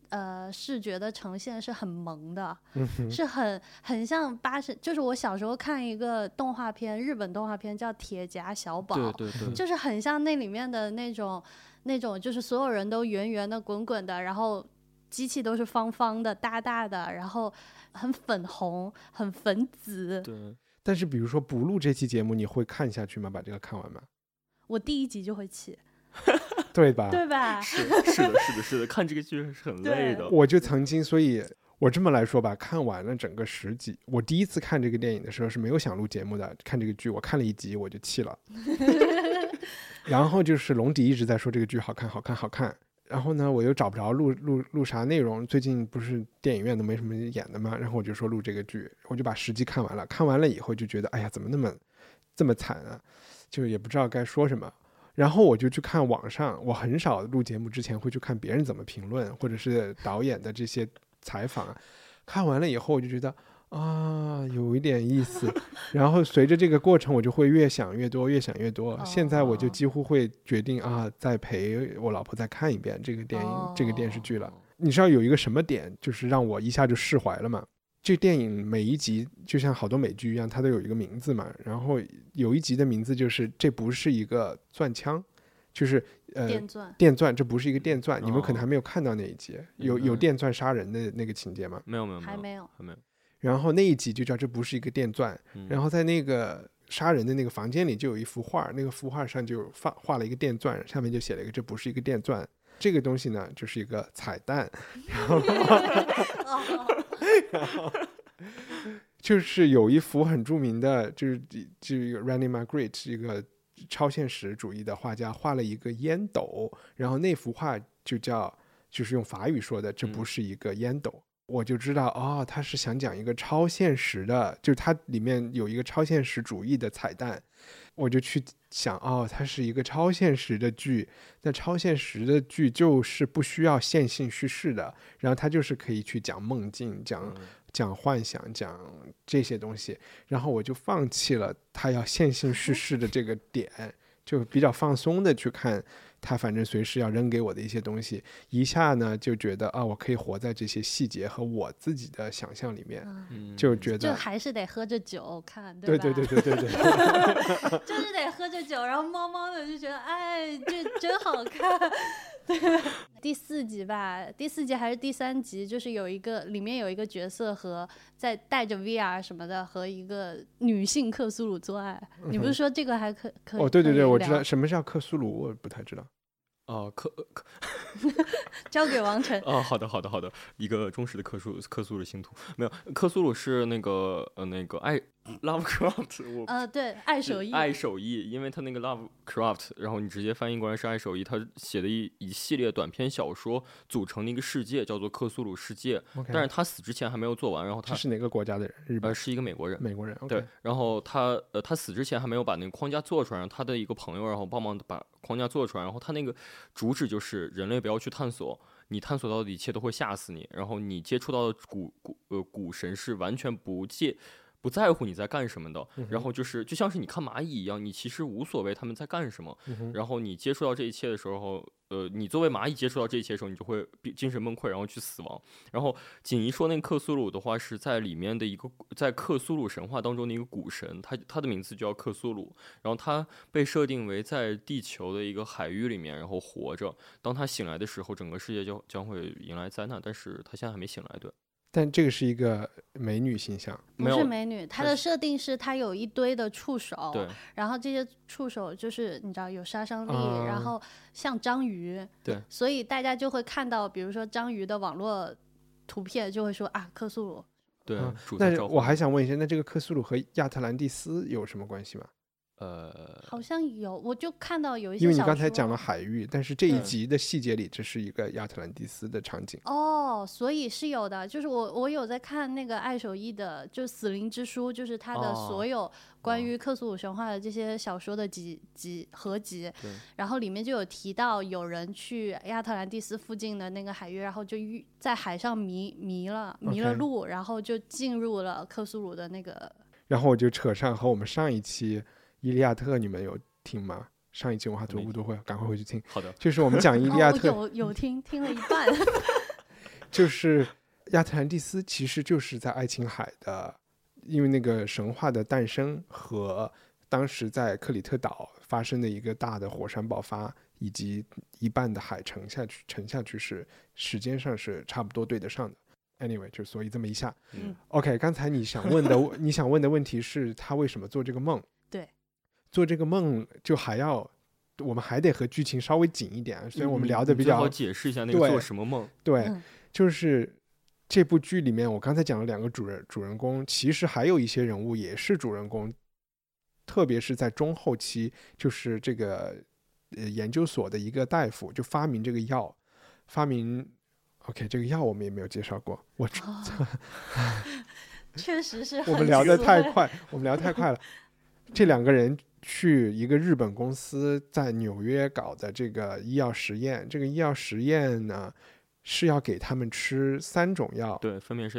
视觉的呈现是很萌的， 嗯是很像80，就是我小时候看一个动画片，日本动画片叫《铁甲小宝》， 对对对， 就是很像那里面的那种，就是所有人都圆圆的、滚滚的，然后机器都是方方的、大大的，然后很粉红、很粉紫。 对， 但是比如说不录这期节目，你会看下去吗？把这个看完吗？ 我第1集就会气， 对吧？ 对吧？ 是的，是的，是的，看这个剧是很累的。 我就曾经，所以我这么来说吧，看完了整个10集。我第一次看这个电影的时候是没有想录节目的，看这个剧，我看了1集我就气了。然后就是龙迪一直在说这个剧好看，好看，好看。然后呢，我又找不着录啥内容，最近不是电影院都没什么演的嘛，然后我就说录这个剧，我就把10集看完了。看完了以后就觉得，哎呀，怎么这么惨啊？就也不知道该说什么。然后我就去看网上，我很少录节目之前会去看别人怎么评论，或者是导演的这些采访。看完了以后，我就觉得啊，有一点意思。然后随着这个过程，我就会越想越多，越想越多。现在我就几乎会决定啊，再陪我老婆再看一遍这个电影、这个电视剧了。你知道有一个什么点，就是让我一下就释怀了吗？这电影每一集就像好多美剧一样，它都有一个名字嘛。然后有一集的名字就是这不是一个钻枪，就是电钻，这不是一个电钻。你们可能还没有看到那一集，有电钻杀人的那个情节吗？ 没有， 还没有。 然后那一集就叫这不是一个电钻。然后在那个杀人的那个房间里就有一幅画，那个幅画上就画了一个电钻，上面就写了一个这不是一个电钻。这个东西呢就是一个彩蛋。然后就是有一幅很著名的，就是Randy Magritte 一个超现实主义的画家画了一个烟斗，然后那幅画就是用法语说的，这不是一个烟斗。我就知道哦，他是想讲一个超现实的，就是它里面有一个超现实主义的彩蛋。我就去想，哦，它是一个超现实的剧，那超现实的剧就是不需要线性叙事的，然后它就是可以去讲梦境，讲幻想，讲这些东西。然后我就放弃了它要线性叙事的这个点，就比较放松的去看他反正随时要扔给我的一些东西，一下呢就觉得啊，我可以活在这些细节和我自己的想象里面，就觉得就还是得喝着酒看， 对吧？对就是得喝着酒，然后猫猫的就觉得哎，这真好看。第4集吧，第4集还是第3集，就是里面有一个角色和在带着 VR 什么的和一个女性克苏鲁做爱。你不是说这个还可哦，对，我知道什么叫克苏鲁，我不太知道。 交给王晨。 好的，一个忠实的克苏鲁信徒。没有，克苏鲁是那个Lovecraft， 对，爱手艺， 因为他那个 Lovecraft， 然后你直接翻译过来是爱手艺，他写的一系列短篇小说组成的一个世界，叫做克苏鲁世界。但是他死之前还没有做完，然后他是哪个国家的人？日本？ 是一个美国人。 okay。 对，然后他死之前还没有把那个框架做出来，然后他的一个朋友然后帮忙把框架做出来，然后他那个主旨就是人类不要去探索，你探索到的一切都会吓死你，然后你接触到的古神是完全不在乎你在干什么的，然后就像是你看蚂蚁一样，你其实无所谓他们在干什么，然后你接触到这一切的时候，你作为蚂蚁接触到这一切的时候，你就会精神崩溃，然后去死亡。然后锦怡说那个克苏鲁的话是在里面的一个在克苏鲁神话当中的一个古神，他的名字就叫克苏鲁，然后他被设定为在地球的一个海域里面然后活着，当他醒来的时候整个世界就将会迎来灾难，但是他现在还没醒来。对， 但这个是一个美女形象， 不是美女，她的设定是她有一堆的触手， 对， 然后这些触手就是你知道有杀伤力，然后像章鱼， 对， 所以大家就会看到，比如说章鱼的网络图片，就会说啊，克苏鲁。 对， 那我还想问一下，那这个克苏鲁和亚特兰蒂斯有什么关系吗？ 好像有，我就看到有一些因为你刚才讲了海域，但是这一集的细节里这是一个亚特兰蒂斯的场景所以是有的，就是我有在看那个爱手艺的，就死灵之书，就是他的所有关于克苏鲁神话的这些小说的合集，然后里面就有提到有人去亚特兰蒂斯附近的那个海域，然后就在海上迷了路，然后就进入了克苏鲁的那个， 然后我就扯上和我们上一期伊利亚特，你们有听吗？上一期文化读物都会赶快回去听。 好的， 就是我们讲伊利亚特， 有听了一半。 就是亚特兰蒂斯其实就是在爱琴海的，因为那个神话的诞生和当时在克里特岛发生的一个大的火山爆发，以及一半的海沉下去是时间上是差不多对得上的。Anyway， 就所以这么一下。OK， 刚才你想问的问题是他为什么做这个梦？ 对， 做这个梦就我们还得和剧情稍微紧一点，所以我们聊的比较好解释一下那个做什么梦。 对，就是这部剧里面我刚才讲了2个主人公，其实还有一些人物也是主人公，特别是在中后期，就是这个研究所的一个大夫就发明这个药，OK， 这个药我们也没有介绍过， 确实是我们聊得太快了。这2个人去一个日本公司在纽约搞的这个医药实验，这个医药实验呢是要给他们吃3种药， 对，分别是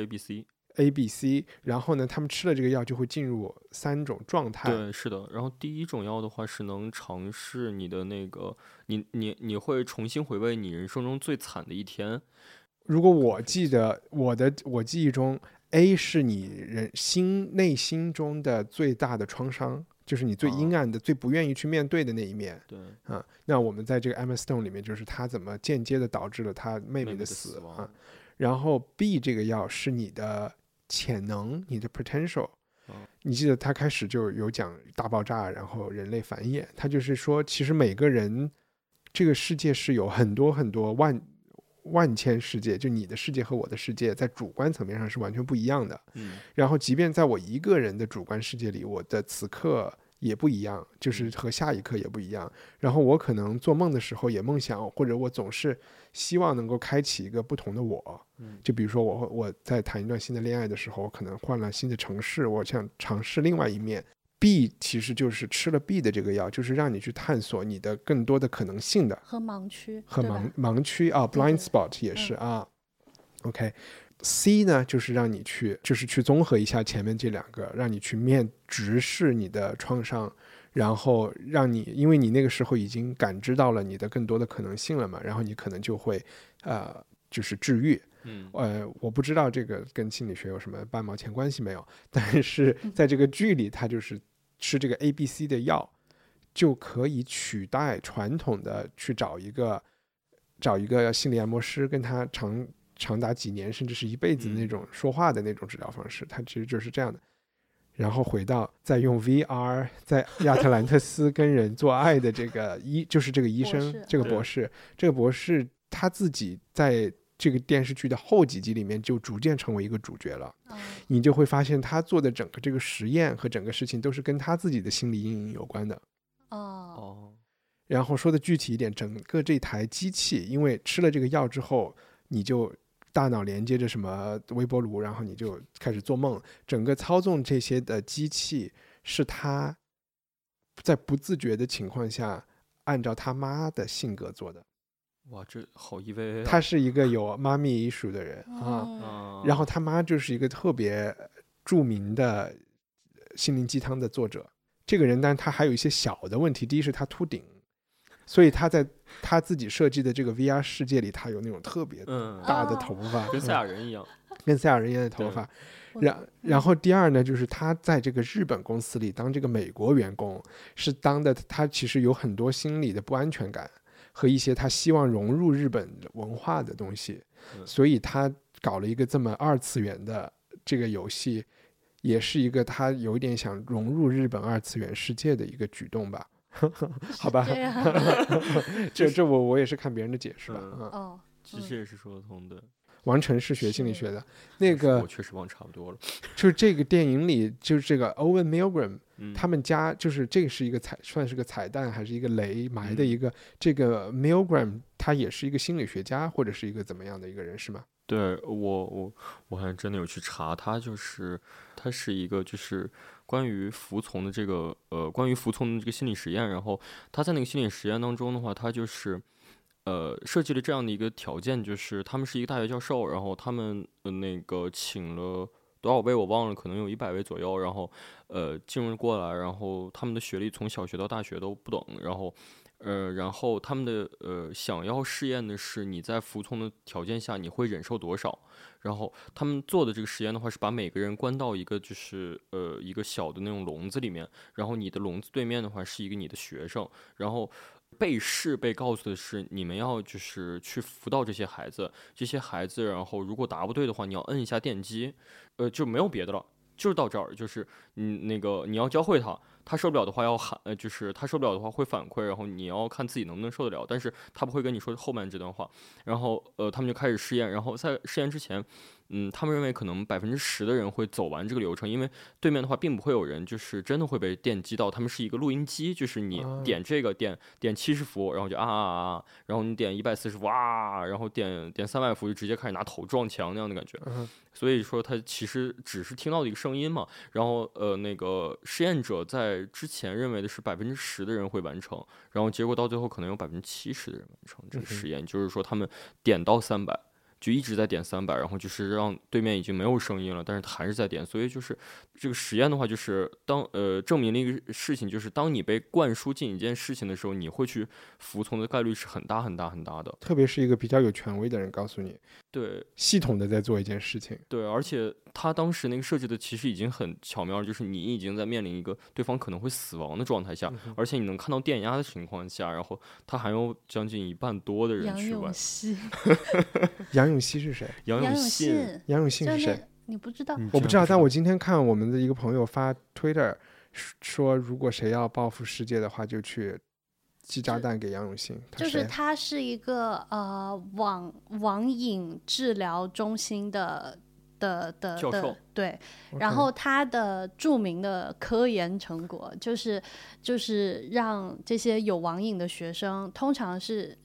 ABC， 然后呢他们吃了这个药就会进入3种状态。 对，是的。然后第1种药的话是能尝试你的那个你会重新回味你人生中最惨的一天。 如果我记得我记忆中 A 是你内心中的最大的创伤，就是你最阴暗的、最不愿意去面对的那一面。 对啊，那我们在这个 Emma Stone 里面，就是他怎么间接的导致了他妹妹的死啊。然后 B 这个药是你的潜能，你的 potential。你记得他开始就有讲大爆炸，然后人类繁衍，他就是说，其实每个人这个世界是有很多很多万千世界，就你的世界和我的世界在主观层面上是完全不一样的。然后即便在我一个人的主观世界里，我的此刻也不一样，就是和下一刻也不一样。然后我可能做梦的时候也梦想，或者我总是希望能够开启一个不同的我。就比如说我在谈一段新的恋爱的时候，我可能换了新的城市，我想尝试另外一面。B 其实就是吃了 B 的这个药，就是让你去探索你的更多的可能性的和盲区盲区啊 blind spot 也是啊。OK， C 呢就是让你去综合一下前面这2个，让你去直视你的创伤，然后让你因为你那个时候已经感知到了你的更多的可能性了嘛，然后你可能就会就是治愈。我不知道这个跟心理学有什么半毛钱关系没有，但是在这个剧里他就是吃这个 ABC 的药就可以取代传统的去找一个心理按摩师跟他长达几年甚至是一辈子那种说话的那种治疗方式，他其实就是这样的。然后回到再用 VR 在亚特兰特斯跟人做爱的这个就是这个医生，这个博士他自己在这个电视剧的后几集里面就逐渐成为一个主角了。你就会发现他做的整个这个实验和整个事情都是跟他自己的心理阴影有关的。然后说的具体一点，整个这台机器因为吃了这个药之后，你就大脑连接着什么微波炉，然后你就开始做梦，整个操纵这些的机器是他在不自觉的情况下按照他妈的性格做的。 哇，这好EVA啊。 他是一个有妈咪艺术的人然后他妈就是一个特别著名的心灵鸡汤的作者。这个人但他还有一些小的问题，第一是他秃顶，所以他在他自己设计的这个 VR 世界里，他有那种特别大的头发， 跟赛亚人一样， 跟赛亚人一样的头发。然后第二呢，就是他在这个日本公司里当这个美国员工，是当的他其实有很多心理的不安全感和一些他希望融入日本文化的东西，所以他搞了一个这么2次元的这个游戏，也是一个他有一点想融入日本2次元世界的一个举动吧。好吧，这我也是看别人的解释吧。 其实也是说得通的。 王晨是学心理学的，那个我确实忘差不多了。 就是这个电影里，就是这个 Owen Milgram，他们家就是这个是一个算是个彩蛋还是一个雷埋的一个。这个 Milgram 他也是一个心理学家或者是一个怎么样的一个人是吗？ 对，我还真的有去查，他是一个就是关于服从的这个心理实验，然后他在那个心理实验当中的话，他就是设计了这样的一个条件，就是他们是一个大学教授，然后他们那个请了多少位我忘了，可能有100位左右，然后进入过来，然后他们的学历从小学到大学都不等，然后他们的想要试验的是你在服从的条件下你会忍受多少，然后他们做的这个实验的话是把每个人关到一个就是一个小的那种笼子里面，然后你的笼子对面的话是一个你的学生，然后被告诉的是你们要就是去辅导这些孩子，然后如果答不对的话你要摁一下电击，就没有别的了，就是到这儿，就是那个你要教会他受不了的话要喊，就是他受不了的话会反馈，然后你要看自己能不能受得了，但是他不会跟你说后面这段话。然后他们就开始试验，然后在试验之前，他们认为可能10%的人会走完这个流程，因为对面的话并不会有人就是真的会被电击到，他们是一个录音机，就是你点这个点70伏，然后就然后你点140伏然后点300伏就直接开始拿头撞墙那样的感觉。所以说他其实只是听到的一个声音嘛，然后那个实验者在之前认为的是10%的人会完成，然后结果到最后可能有70%的人完成这个实验，就是说他们点到300就一直在点300，然后就是让对面已经没有声音了，但是他还是在点，所以就是这个实验的话，就是证明了一个事情，就是当你被灌输进一件事情的时候，你会去服从的概率是很大很大很大的， 特别是一个比较有权威的人告诉你， 对， 系统的在做一件事情， 对，而且他当时那个设计的其实已经很巧妙，就是你已经在面临一个对方可能会死亡的状态下，而且你能看到电压的情况下，然后他还有将近1半多的人去玩。 杨永信是谁？ 杨永信是谁？ 你不知道？ 我不知道，但我今天看我们的一个朋友发 Twitter 说，如果谁要报复世界的话，就去寄炸弹给杨永信。 就是他是一个网瘾治疗中心的教授， 对，然后他的著名的科研成果就是让这些有网瘾的学生，通常是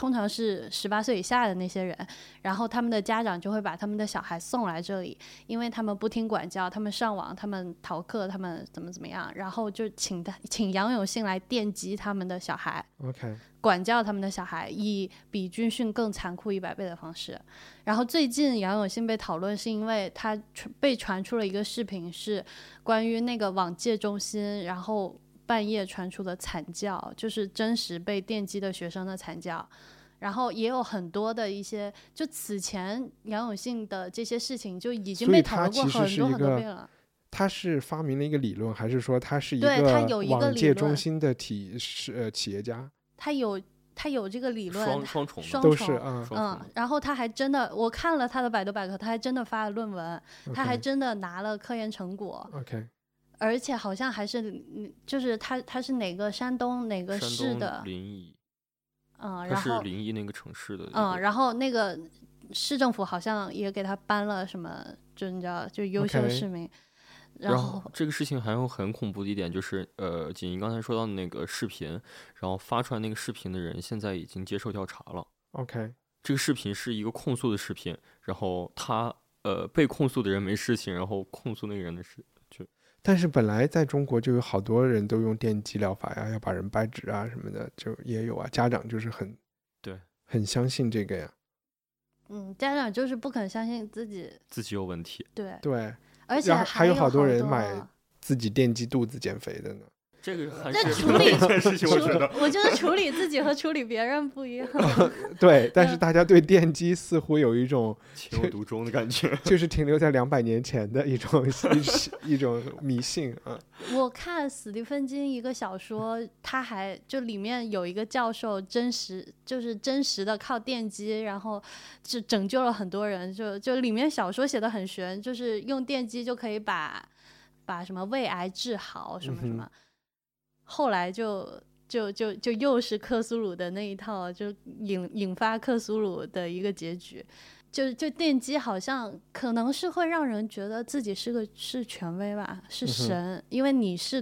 18岁以下的那些人，然后他们的家长就会把他们的小孩送来这里，因为他们不听管教，他们上网，他们逃课，他们怎么样，然后就请杨永信来电击他们的小孩， OK， 管教他们的小孩，以比军训更残酷100倍的方式。然后最近杨永信被讨论是因为他被传出了一个视频，是关于那个网戒中心，然后半夜传出的惨叫，就是真实被电击的学生的惨叫。然后也有很多的一些，就此前杨永信的这些事情就已经被讨论过很多很多遍了。 他是发明了一个理论，还是说他是一个网戒中心的企业家？他有这个理论， 双重都是然后他还真的，我看了他的百度百科，他还真的发了论文，他还真的拿了科研成果。 OK， 而且好像还是就是他是哪个山东哪个市的临沂， 然后是临沂那个城市的， 然后那个市政府好像也给他颁了什么，就你知道，就优秀市民。 然后这个事情还有很恐怖的一点就是锦怡刚才说到的那个视频，然后发出来那个视频的人现在已经接受调查了。 OK， 这个视频是一个控诉的视频，然后他被控诉的人没事情，然后控诉那个人的事就。 但是本来在中国就有好多人都用电击疗法呀，要把人掰直啊什么的，就也有啊，家长就是很相信这个呀。 家长就是不肯相信自己有问题。 对， 而且还有好多人买自己电击肚子减肥的呢。 这个还是处理事情， 我觉得处理自己和处理别人不一样。 对，但是大家对电击似乎有一种情有独钟的感觉， 就是停留在200年前的一种迷信啊。 我看史蒂芬金一个小说，他还就里面有一个教授真实的靠电击，然后就拯救了很多人。就里面小说写的很玄，就是用电击就可以把什么胃癌治好什么什么。后来就又是克苏鲁的那一套，就引发克苏鲁的一个结局。就电击好像可能是会让人觉得自己是权威吧，是神，因为你是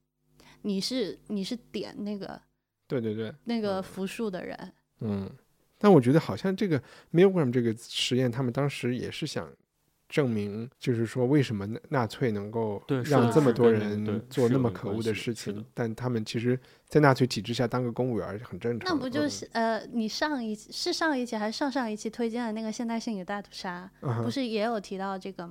点那个对那个符数的人。 但我觉得好像这个 Milgram 这个实验，他们当时也是想证明，就是说为什么纳粹能够让这么多人做那么可恶的事情，但他们其实在纳粹体制下当个公务员很正常。 那不就是你上一期还是上上一期推荐的那个现代性与大屠杀，不是也有提到这个吗？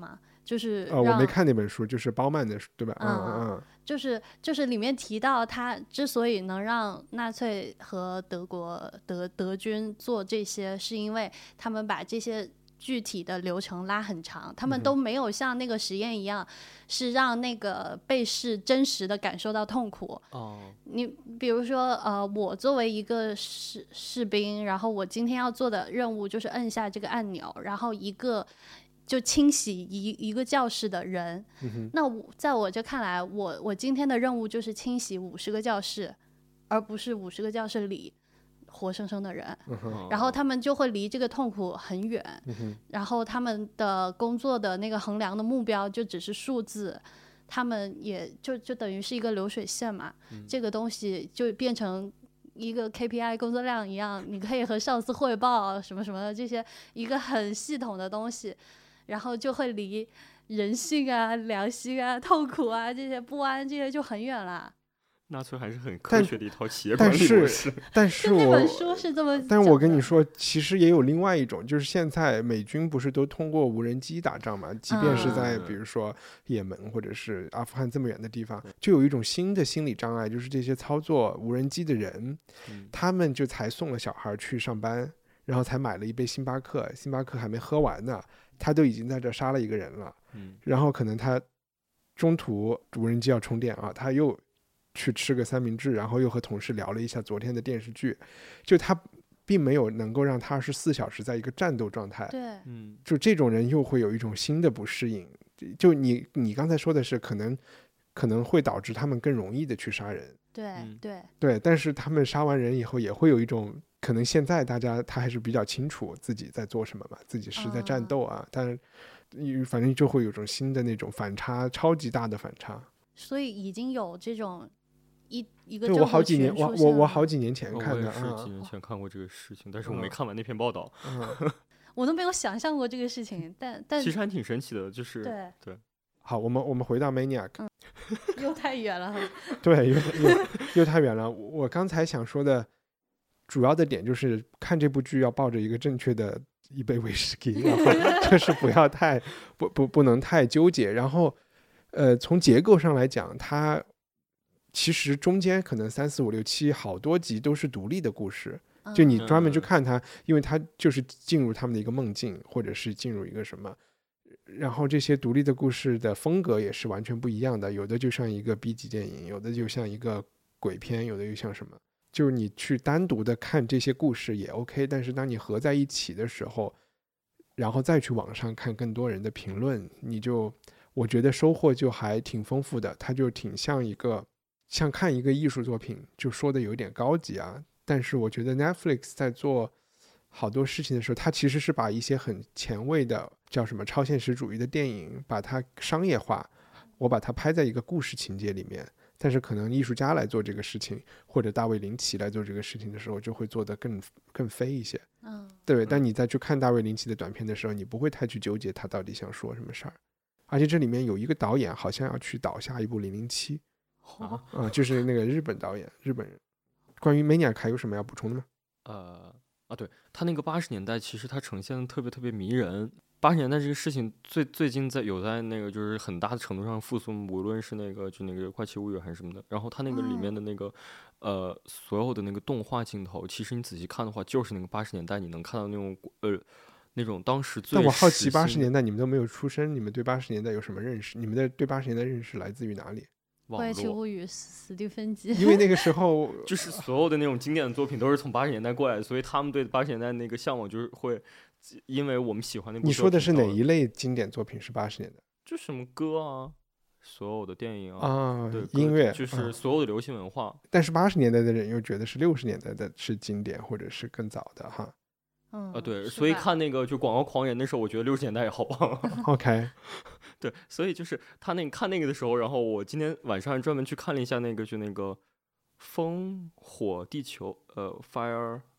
就是我没让看那本书，就是包曼的书，对吧？ 就是里面提到他之所以能让纳粹和德军做这些，是因为他们把这些具体的流程拉很长，他们都没有像那个实验一样，是让那个被试真实的感受到痛苦。你比如说我作为一个士兵，然后我今天要做的任务就是摁下这个按钮，然后就清洗一个教室的人。那在我这看来，我今天的任务就是清洗50个教室，而不是50个教室里活生生的人。然后他们就会离这个痛苦很远。然后他们的工作的那个衡量的目标就只是数字，他们也就等于是一个流水线嘛。这个东西就变成一个 KPI 工作量一样，你可以和上司汇报什么什么的，这些一个很系统的东西，然后就会离人性啊、良心啊、痛苦啊这些不安这些就很远了。 纳粹还是很科学的一套企业管理模式。 但是那本书是这么讲的， 但我跟你说，其实也有另外一种，就是现在美军不是都通过无人机打仗嘛？即便是在比如说也门或者是阿富汗这么远的地方，就有一种新的心理障碍，就是这些操作无人机的人，他们就才送了小孩去上班，然后才买了一杯星巴克，星巴克还没喝完呢，他都已经在这杀了一个人了。然后可能他中途无人机要充电啊，他又去吃个三明治，然后又和同事聊了一下昨天的电视剧，就他并没有能够让他24小时在一个战斗状态。 对， 就这种人又会有一种新的不适应。就你刚才说的是可能会导致他们更容易的去杀人。对，但是他们杀完人以后也会有一种可能，现在他还是比较清楚自己在做什么嘛，自己是在战斗啊，但是反正就会有种新的那种反差，超级大的反差。 所以已经有这种一个对，我好几年前看的， 我也是几年前看过这个事情，但是我没看完那篇报道。 我都没有想象过这个事情，但其实还挺神奇的，就是对。 好，我们回到 Maniac。 又太远了。 对，又太远了。我刚才想说的主要的点就是看这部剧要抱着一个正确的一杯威士忌，然后就是不能太纠结。然后从结构上来讲，它其实中间可能3、4、5、6、7好多集都是独立的故事，就你专门去看它，因为它就是进入他们的一个梦境，或者是进入一个什么，然后这些独立的故事的风格也是完全不一样的，有的就像一个 B 级电影，有的就像一个鬼片，有的又像什么，就是你去单独的看这些故事也 OK， 但是当你合在一起的时候，然后再去网上看更多人的评论，我觉得收获就还挺丰富的。它就挺像看一个艺术作品，就说的有点高级啊，但是我觉得 Netflix 在做好多事情的时候，它其实是把一些很前卫的叫什么超现实主义的电影把它商业化，我把它拍在一个故事情节里面，但是可能艺术家来做这个事情，或者大卫林奇来做这个事情的时候，就会做得更飞一些。对，但你再去看大卫林奇的短片的时候，你不会太去纠结他到底想说什么事儿。而且这里面有一个导演好像要去导下一部007就是那个日本导演，日本人。关于 Maniac 有什么要补充的吗？ 对，他那个80年代其实他呈现的特别特别迷人。80年代这个事情最近在那个就是很大的程度上复苏，无论是那个怪奇物语还是什么的。然后他那个里面的那个所有的那个动画镜头，其实你仔细看的话，就是那个80年代你能看到那种当时最。 但我好奇80年代你们都没有出生，你们对80年代有什么认识？你们对80年代认识来自于哪里？ 怪奇物语，史蒂芬金。 因为那个时候就是所有的那种经典的作品都是从80年代过来的，所以他们对80年代那个向往就是会，因为我们喜欢那部。 你说的是哪一类经典作品是80年代？ 就什么歌啊，所有的电影对， 音乐， 就是所有的流行文化。 但是80年代的人又觉得是60年代的是经典，或者是更早的哈。 对，所以看那个就广告狂人的时候，我觉得60年代也好棒。 OK， 对，所以就是他看那个的时候，然后我今天晚上专门去看了一下那个，就那个风火地球，Fire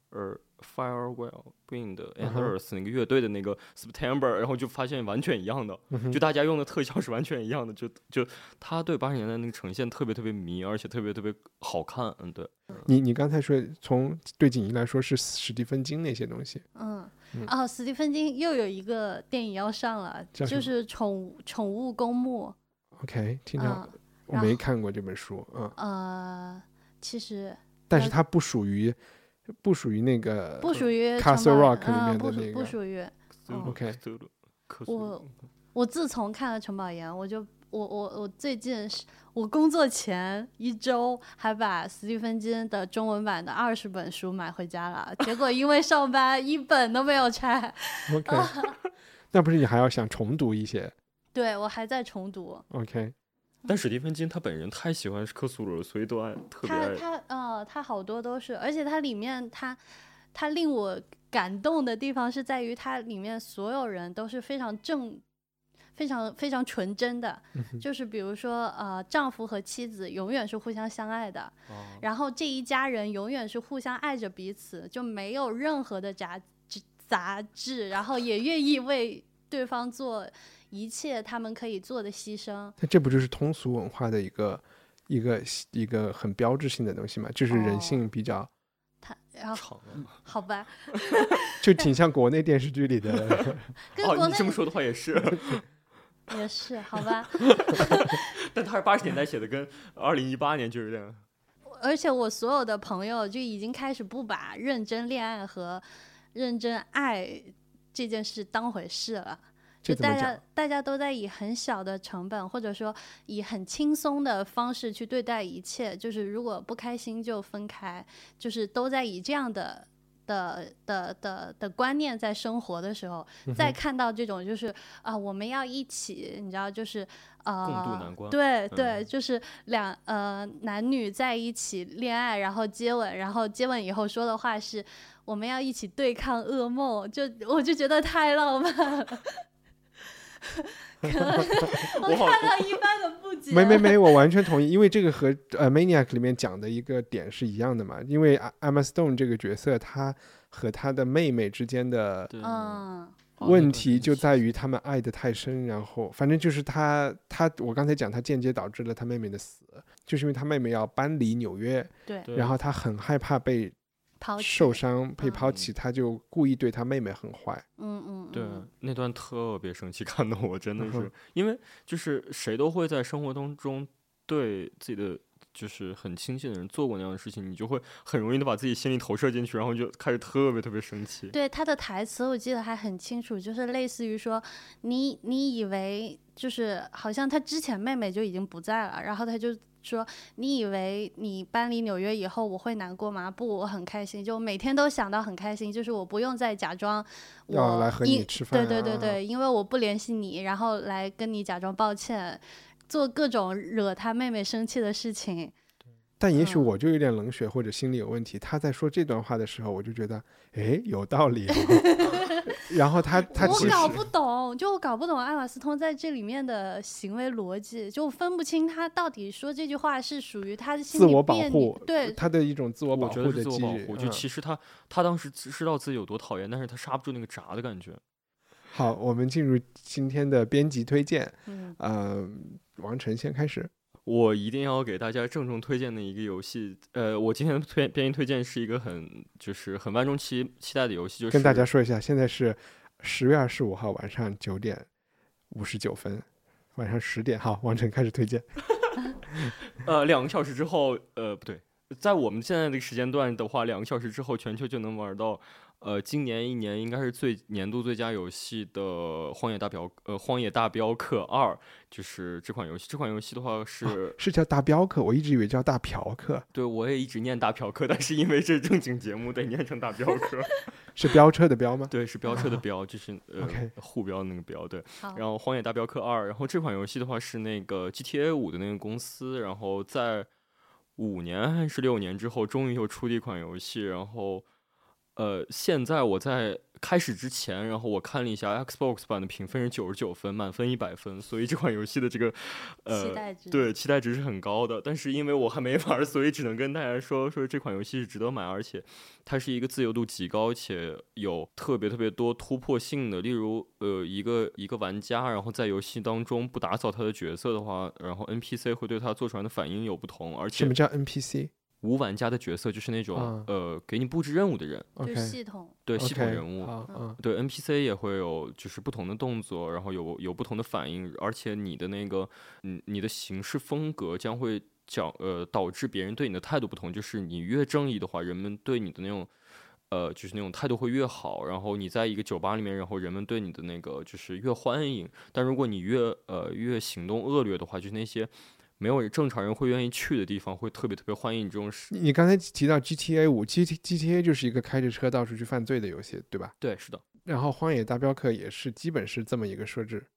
Wind and Earth 那个乐队的那个 September， 然后就发现完全一样的，就大家用的特效是完全一样的，就他对80年代那个呈现特别特别迷，而且特别特别好看。对。 你刚才说从对景音来说是史蒂芬金那些东西。 史蒂芬金又有一个电影要上了，就是宠物公墓。 OK， 听着我没看过这本书。 其实， 但是它不属于那个不属于 Castle Rock 里面的那个， 不属于。 OK， 我自从看了城堡岩，我最近我工作前1周还把史蒂芬金的中文版的20本书买回家了，结果因为上班1本都没有拆。 OK， 那不是你还要想重读一些？ 对，我还在重读。 OK。 但史蒂芬金他本人太喜欢克苏鲁了，所以都特别爱他好多都是，而且它里面他令我感动的地方是在于它里面所有人都是非常非常纯真的，就是比如说丈夫和妻子永远是互相相爱的，然后这一家人永远是互相爱着彼此，就没有任何的杂质，然后也愿意为对方做一切他们可以做的牺牲。 那这不就是通俗文化的一个很标志性的东西吗？就是人性比较好吧就挺像国内电视剧里的你这么说的话也是也是好吧但他是80年代写的，跟2018年就有点。 而且我所有的朋友就已经开始不把认真恋爱和认真爱这件事当回事了，就大家都在以很小的成本，或者说以很轻松的方式去对待一切，就是如果不开心就分开，就是都在以这样的观念在生活的时候，再看到这种就是我们要一起，你知道，就是共度难关。 对，就是男女在一起恋爱，然后接吻，然后接吻以后说的话是我们要一起对抗噩梦，我就觉得太浪漫了。我看到一般的不解。 没，我完全同意，因为这个和Maniac 里面讲的一个点是一样的嘛。因为 Emma Stone 这个角色，她和她的妹妹之间的问题就在于他们爱得太深，然后反正就是我刚才讲，她间接导致了她妹妹的死，就是因为她妹妹要搬离纽约， 对， 然后她很害怕被受伤被抛弃，他就故意对他妹妹很坏。 对，那段特别生气，看得我真的是，因为就是谁都会在生活当中对自己的就是很亲近的人做过那样的事情，你就会很容易的把自己心里投射进去，然后就开始特别特别生气。 对，他的台词我记得还很清楚，就是类似于说你以为就是好像他之前妹妹就已经不在了，然后他就说你以为你搬离纽约以后我会难过吗？不，我很开心，就每天都想到很开心，就是我不用再假装要来和你吃饭对，因为我不联系你，然后来跟你假装抱歉，做各种惹他妹妹生气的事情。 但也许我就有点冷血或者心理有问题，他在说这段话的时候我就觉得有道理然后他其实我搞不懂艾玛斯通在这里面的行为逻辑，就分不清他到底说这句话是属于他的心理自我保护， 对他的一种自我保护的机制。 就其实他当时知道自己有多讨厌，但是他刹不住那个闸的感觉。 好，我们进入今天的编辑推荐。王晨先开始。 我一定要给大家郑重推荐的一个游戏，我今天的编辑推荐是一个很万众期待的游戏，就是跟大家说一下，现在是10月25号晚上9点59分，晚上10点。好，王晨开始推荐。 2个小时之后，不对，在我们现在这个时间段的话，2个小时之后，全球就能玩到。今年一年应该是年度最佳游戏的《荒野大镖客2》，就是这款游戏。这款游戏的话是叫大镖客，我一直以为叫大嫖客。 对，我也一直念大嫖客，但是因为这是正经节目，得念成大镖客。 是飙车的飙吗？ 对，是飙车的飙，就是互飙那个飙。对，然后《荒野大镖客2》，然后这款游戏的话是那个 GTA 5的那个公司，然后在5年还是6年之后，终于又出了一款游戏，然后。 现在我在开始之前，然后我看了一下 Xbox 版的评分是99分，满分100分，所以这款游戏的这个期待值对期待值是很高的。但是因为我还没玩，所以只能跟大家说这款游戏是值得买，而且它是一个自由度极高且有特别多突破性的。例如一个玩家，然后在游戏当中不打扫他的角色的话，然后 NPC 会对他做出来的反应有不同，而且什么叫 NPC？ 无玩家的角色就是那种给你布置任务的人， 就是系统， 对系统人物，对 NPC 也会有就是不同的动作，然后有不同的反应，而且你的那个你的行事风格将会导致别人对你的态度不同，就是你越正义的话，人们对你的那种就是那种态度会越好，然后你在一个酒吧里面，然后人们对你的那个就是越欢迎，但如果你越行动恶劣的话，就是那些没有正常人会愿意去的地方，会特别欢迎你这种事。 你刚才提到 GTA 5，GTA 就是一个开着车到处去犯罪的游戏，对吧？ 对，是的。 然后荒野大镖客也是基本是这么一个设置。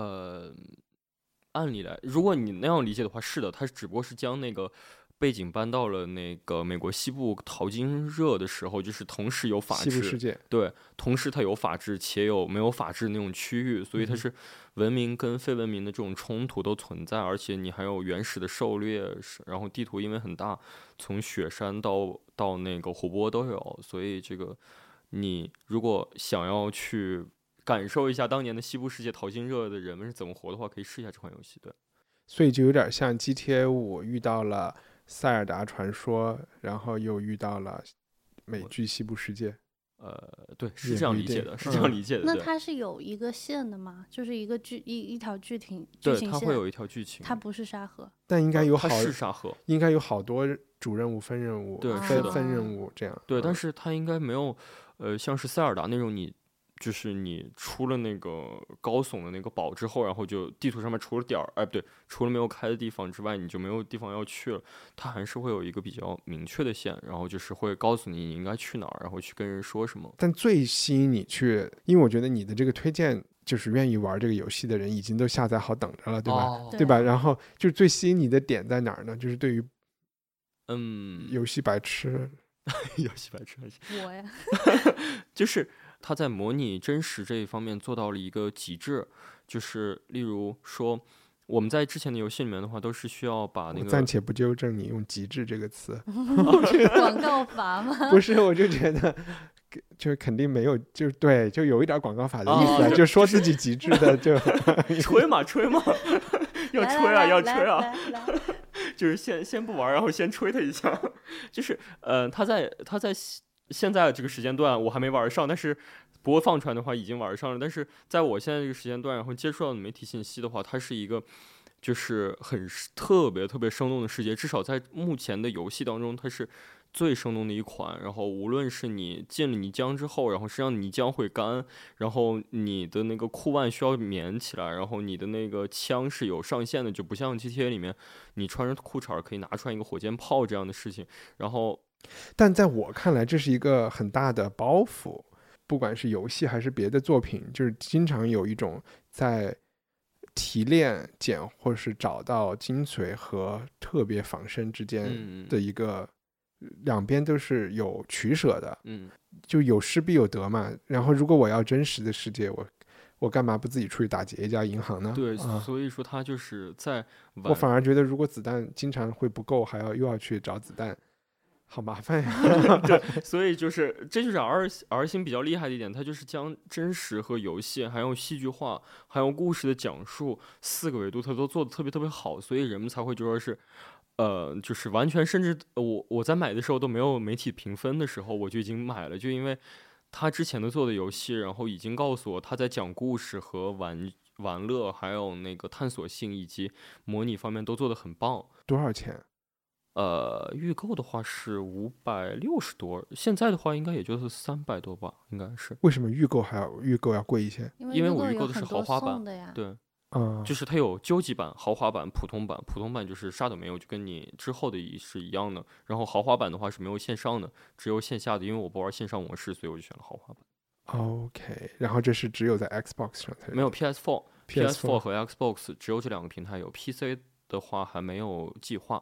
按理来，如果你那样理解的话，是的，它只不过是将那个背景搬到了那个美国西部淘金热的时候，就是同时有法治， 西部世界， 对，同时它有法治且有没有法治那种区域，所以它是文明跟非文明的这种冲突都存在，而且你还有原始的狩猎，然后地图因为很大，从雪山到那个湖泊都有，所以这个你如果想要去感受一下当年的西部世界淘金热的人们是怎么活的话，可以试一下这款游戏。对， 所以就有点像 GTA 5遇到了塞尔达传说，然后又遇到了美剧西部世界。 对，是这样理解的，是这样理解的。 那它是有一个线的吗？就是一个一条剧情对， 线， 它会有一条剧情， 它不是沙盒， 但应该有它是沙盒， 应该有好多主任务、分任务、 对， 分任务这样。 对，但是它应该没有像是塞尔达那种就是你出了那个高耸的那个堡之后，然后就地图上面除了点儿，不对，除了没有开的地方之外，你就没有地方要去了。它还是会有一个比较明确的线，然后就是会告诉你应该去哪儿，然后去跟人说什么。 但最吸引你去，因为我觉得你的这个推荐就是愿意玩这个游戏的人已经都下载好等着了，对吧？对吧？然后就是最吸引你的点在哪儿呢？就是对于游戏白痴， 游戏白痴还行， 我呀， 就是他在模拟真实这一方面做到了一个极致，就是例如说我们在之前的游戏里面的话，都是需要把那个暂且不纠正你用极致这个词广告法吗？ 不是，我就觉得就肯定没有，就对，就有一点广告法的意思，就说自己极致的就吹嘛要吹啊要吹啊， 来就是先不玩，然后先吹他一下，就是他在现在这个时间段我还没玩上，但是播放出来的话已经玩上了。但是在我现在这个时间段，然后接触到的媒体信息的话，它是一个就是很特别生动的世界，至少在目前的游戏当中，它是最生动的一款。然后无论是你进了泥浆之后，然后实际上泥浆会干，然后你的那个裤腕需要棉起来，然后你的那个枪是有上限的，就不像 GTA 里面你穿着裤衩可以拿出来一个火箭炮这样的事情。然后但在我看来，这是一个很大的包袱，不管是游戏还是别的作品，就是经常有一种在提炼、或是找到精髓和特别仿生之间的一个，两边都是有取舍的，就有失必有得嘛。然后，如果我要真实的世界，我干嘛不自己出去打劫一家银行呢？ 对，所以说他就是在我反而觉得，如果子弹经常会不够，又要去找子弹。好麻烦呀！ 对，所以这就是 R 星比较厉害的一点，它就是将真实和游戏，还有戏剧化，还有故事的讲述4个维度，它都做得特别好，所以人们才会就说是，就是完全，甚至我在买的时候都没有媒体评分的时候，我就已经买了，就因为他之前的做的游戏，然后已经告诉我他在讲故事和玩乐，还有那个探索性以及模拟方面都做得很棒。 多少钱？ 预购的话是560多，现在的话应该也就是300多吧，应该是。 为什么预购要贵一些？ 因为我预购的是豪华版，对，就是它有究极版、豪华版、普通版。普通版就是啥都没有，就跟你之后的是一样的。然后豪华版的话是没有线上的，只有线下的，因为我不玩线上模式，所以我就选了豪华版。 OK， 然后这是只有在 Xbox 上才有， 没有 PS4 和 Xbox 只有这2个平台有 ，PC 的话还没有计划。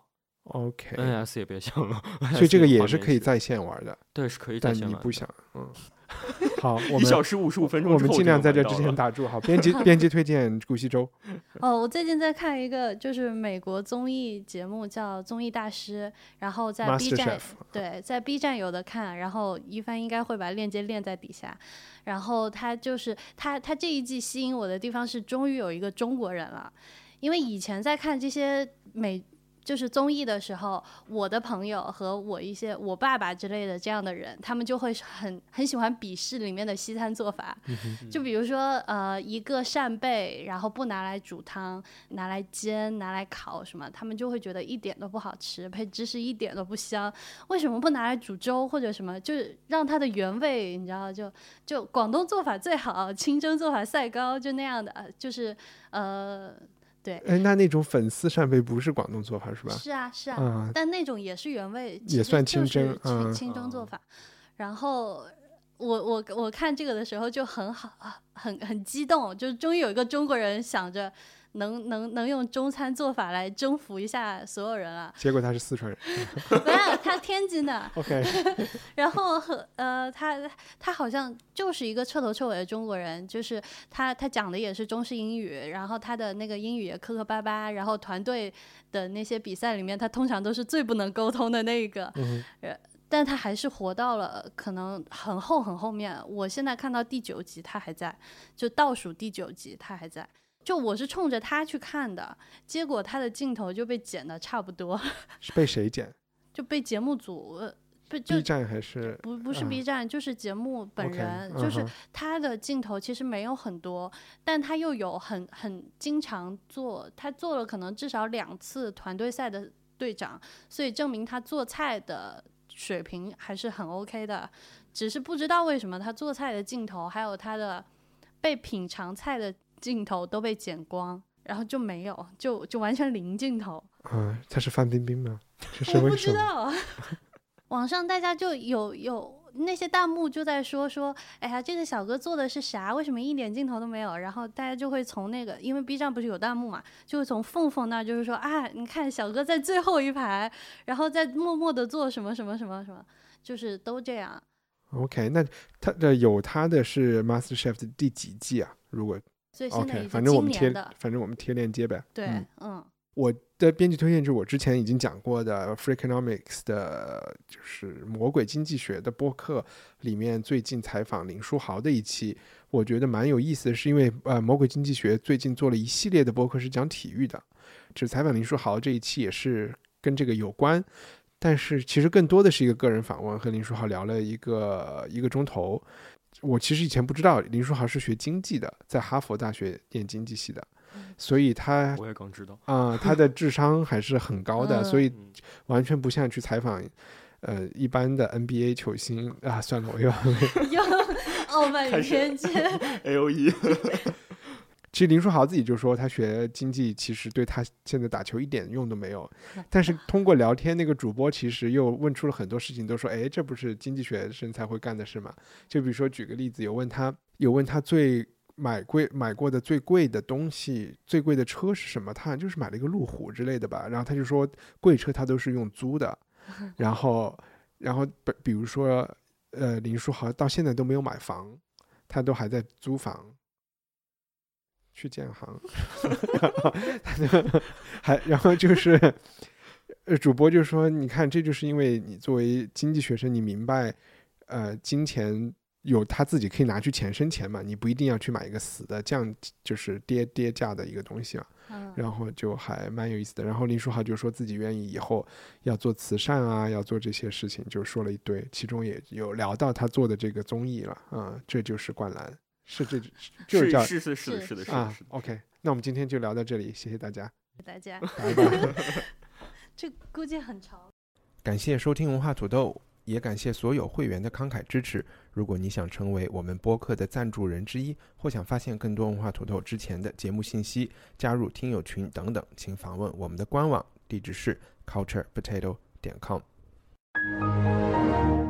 OK， NS 也别想了， 所以这个也是可以在， 在线玩的， 对，是可以在但线玩的。 你不想，好，我 1 们小时55分钟我之后们尽量在这之就能玩到了前打住。好，编辑推荐顾惜舟。 哦，我最近在看一个就是美国综艺节目叫《综艺大师》，然后在 B 站 MasterChef 对，在 B 站有的看，然后一帆应该会把链接链在底下。然后他就是他这一季吸引我的地方是终于有一个中国人了，因为以前在看这些就是综艺的时候，我的朋友和我爸爸之类的这样的人，他们就会很喜欢鄙视里面的西餐做法，就比如说一个扇贝，然后不拿来煮汤，拿来煎，拿来烤什么，他们就会觉得一点都不好吃，配芝士一点都不香。为什么不拿来煮粥或者什么，就是让它的原味，你知道，就广东做法最好，清蒸做法赛高，就那样的，就是对， 那种粉丝扇贝不是广东做法是吧？ 是啊，但那种也是原味， 也算清蒸， 清蒸做法。然后我看这个的时候就很好，很激动，就终于有一个中国人想着能用中餐做法来征服一下所有人了。 结果他是四川人， 没有，他天津的。 OK， 然后他好像就是一个彻头彻尾的中国人，就是他讲的也是中式英语，然后他的那个英语也磕磕巴巴，然后团队的那些比赛里面，他通常都是最不能沟通的那个。但他还是活到了可能很后面，我现在看到第9集他还在，就倒数第9集他还在。就我是冲着他去看的，结果他的镜头就被剪得差不多。 是被谁剪？ 就被节目组 B 站还是不是 B 站，就是节目本人， OK， 就是他的镜头其实没有很多，但他又有很经常做，他做了可能至少2次团队赛的队长，所以证明他做菜的水平还是很 OK 的，只是不知道为什么他做菜的镜头还有他的被品尝菜的镜头都被剪光，然后就没有，就完全零镜头。 他是范冰冰吗？这是我不为什么？ 知道。网上大家就有那些弹幕就在说，哎呀，这个小哥做的是啥？为什么一点镜头都没有？然后大家就会从那个，因为 B 站不是有弹幕嘛，就会从凤那就是说啊，你看小哥在最后一排，然后在默默的做什么什么什么什么，就是都这样。 OK， 那他的是 MasterChef 的第几季啊？如果最新的 OK， 已反正我们今年的， 贴链接呗。 对， 我的编辑推荐就是我之前已经讲过的 Freakonomics 的，就是魔鬼经济学的播客里面最近采访林书豪的一期，我觉得蛮有意思的，是因为魔鬼经济学最近做了一系列的播客是讲体育的，只采访林书豪这一期也是跟这个有关，但是其实更多的是一个个人访问，和林书豪聊了一个钟头。我其实以前不知道林书豪是学经济的，在哈佛大学念经济系的，所以我也刚知道他的智商还是很高的，所以完全不像去采访一般的 NBA 球星啊。算了，我又傲慢与偏见。 AOE 其实林书豪自己就说他学经济其实对他现在打球一点用都没有，但是通过聊天，那个主播其实又问出了很多事情，都说哎，这不是经济学生才会干的事吗？就比如说举个例子，有问他最买过的最贵的东西，最贵的车是什么？他好像就是买了一个路虎之类的吧，然后他就说贵车他都是用租的，然后比如说林书豪到现在都没有买房，他都还在租房去建行然后就是主播就说你看，这就是因为你作为经济学生，你明白金钱有他自己可以拿去钱生钱嘛，你不一定要去买一个死的这样就是跌价的一个东西嘛。然后就还蛮有意思的。然后林书豪就说自己愿意以后要做慈善啊，要做这些事情，就说了一堆，其中也有聊到他做的这个综艺了这就是灌篮，就是叫是的 OK， 那我们今天就聊到这里，谢谢大家， 谢谢大家， 拜拜。 这估计很长。 感谢收听文化土豆，也感谢所有会员的慷慨支持。如果你想成为我们播客的赞助人之一，或想发现更多文化土豆之前的节目信息，加入听友群等等，请访问我们的官网，地址是culturepotato.com。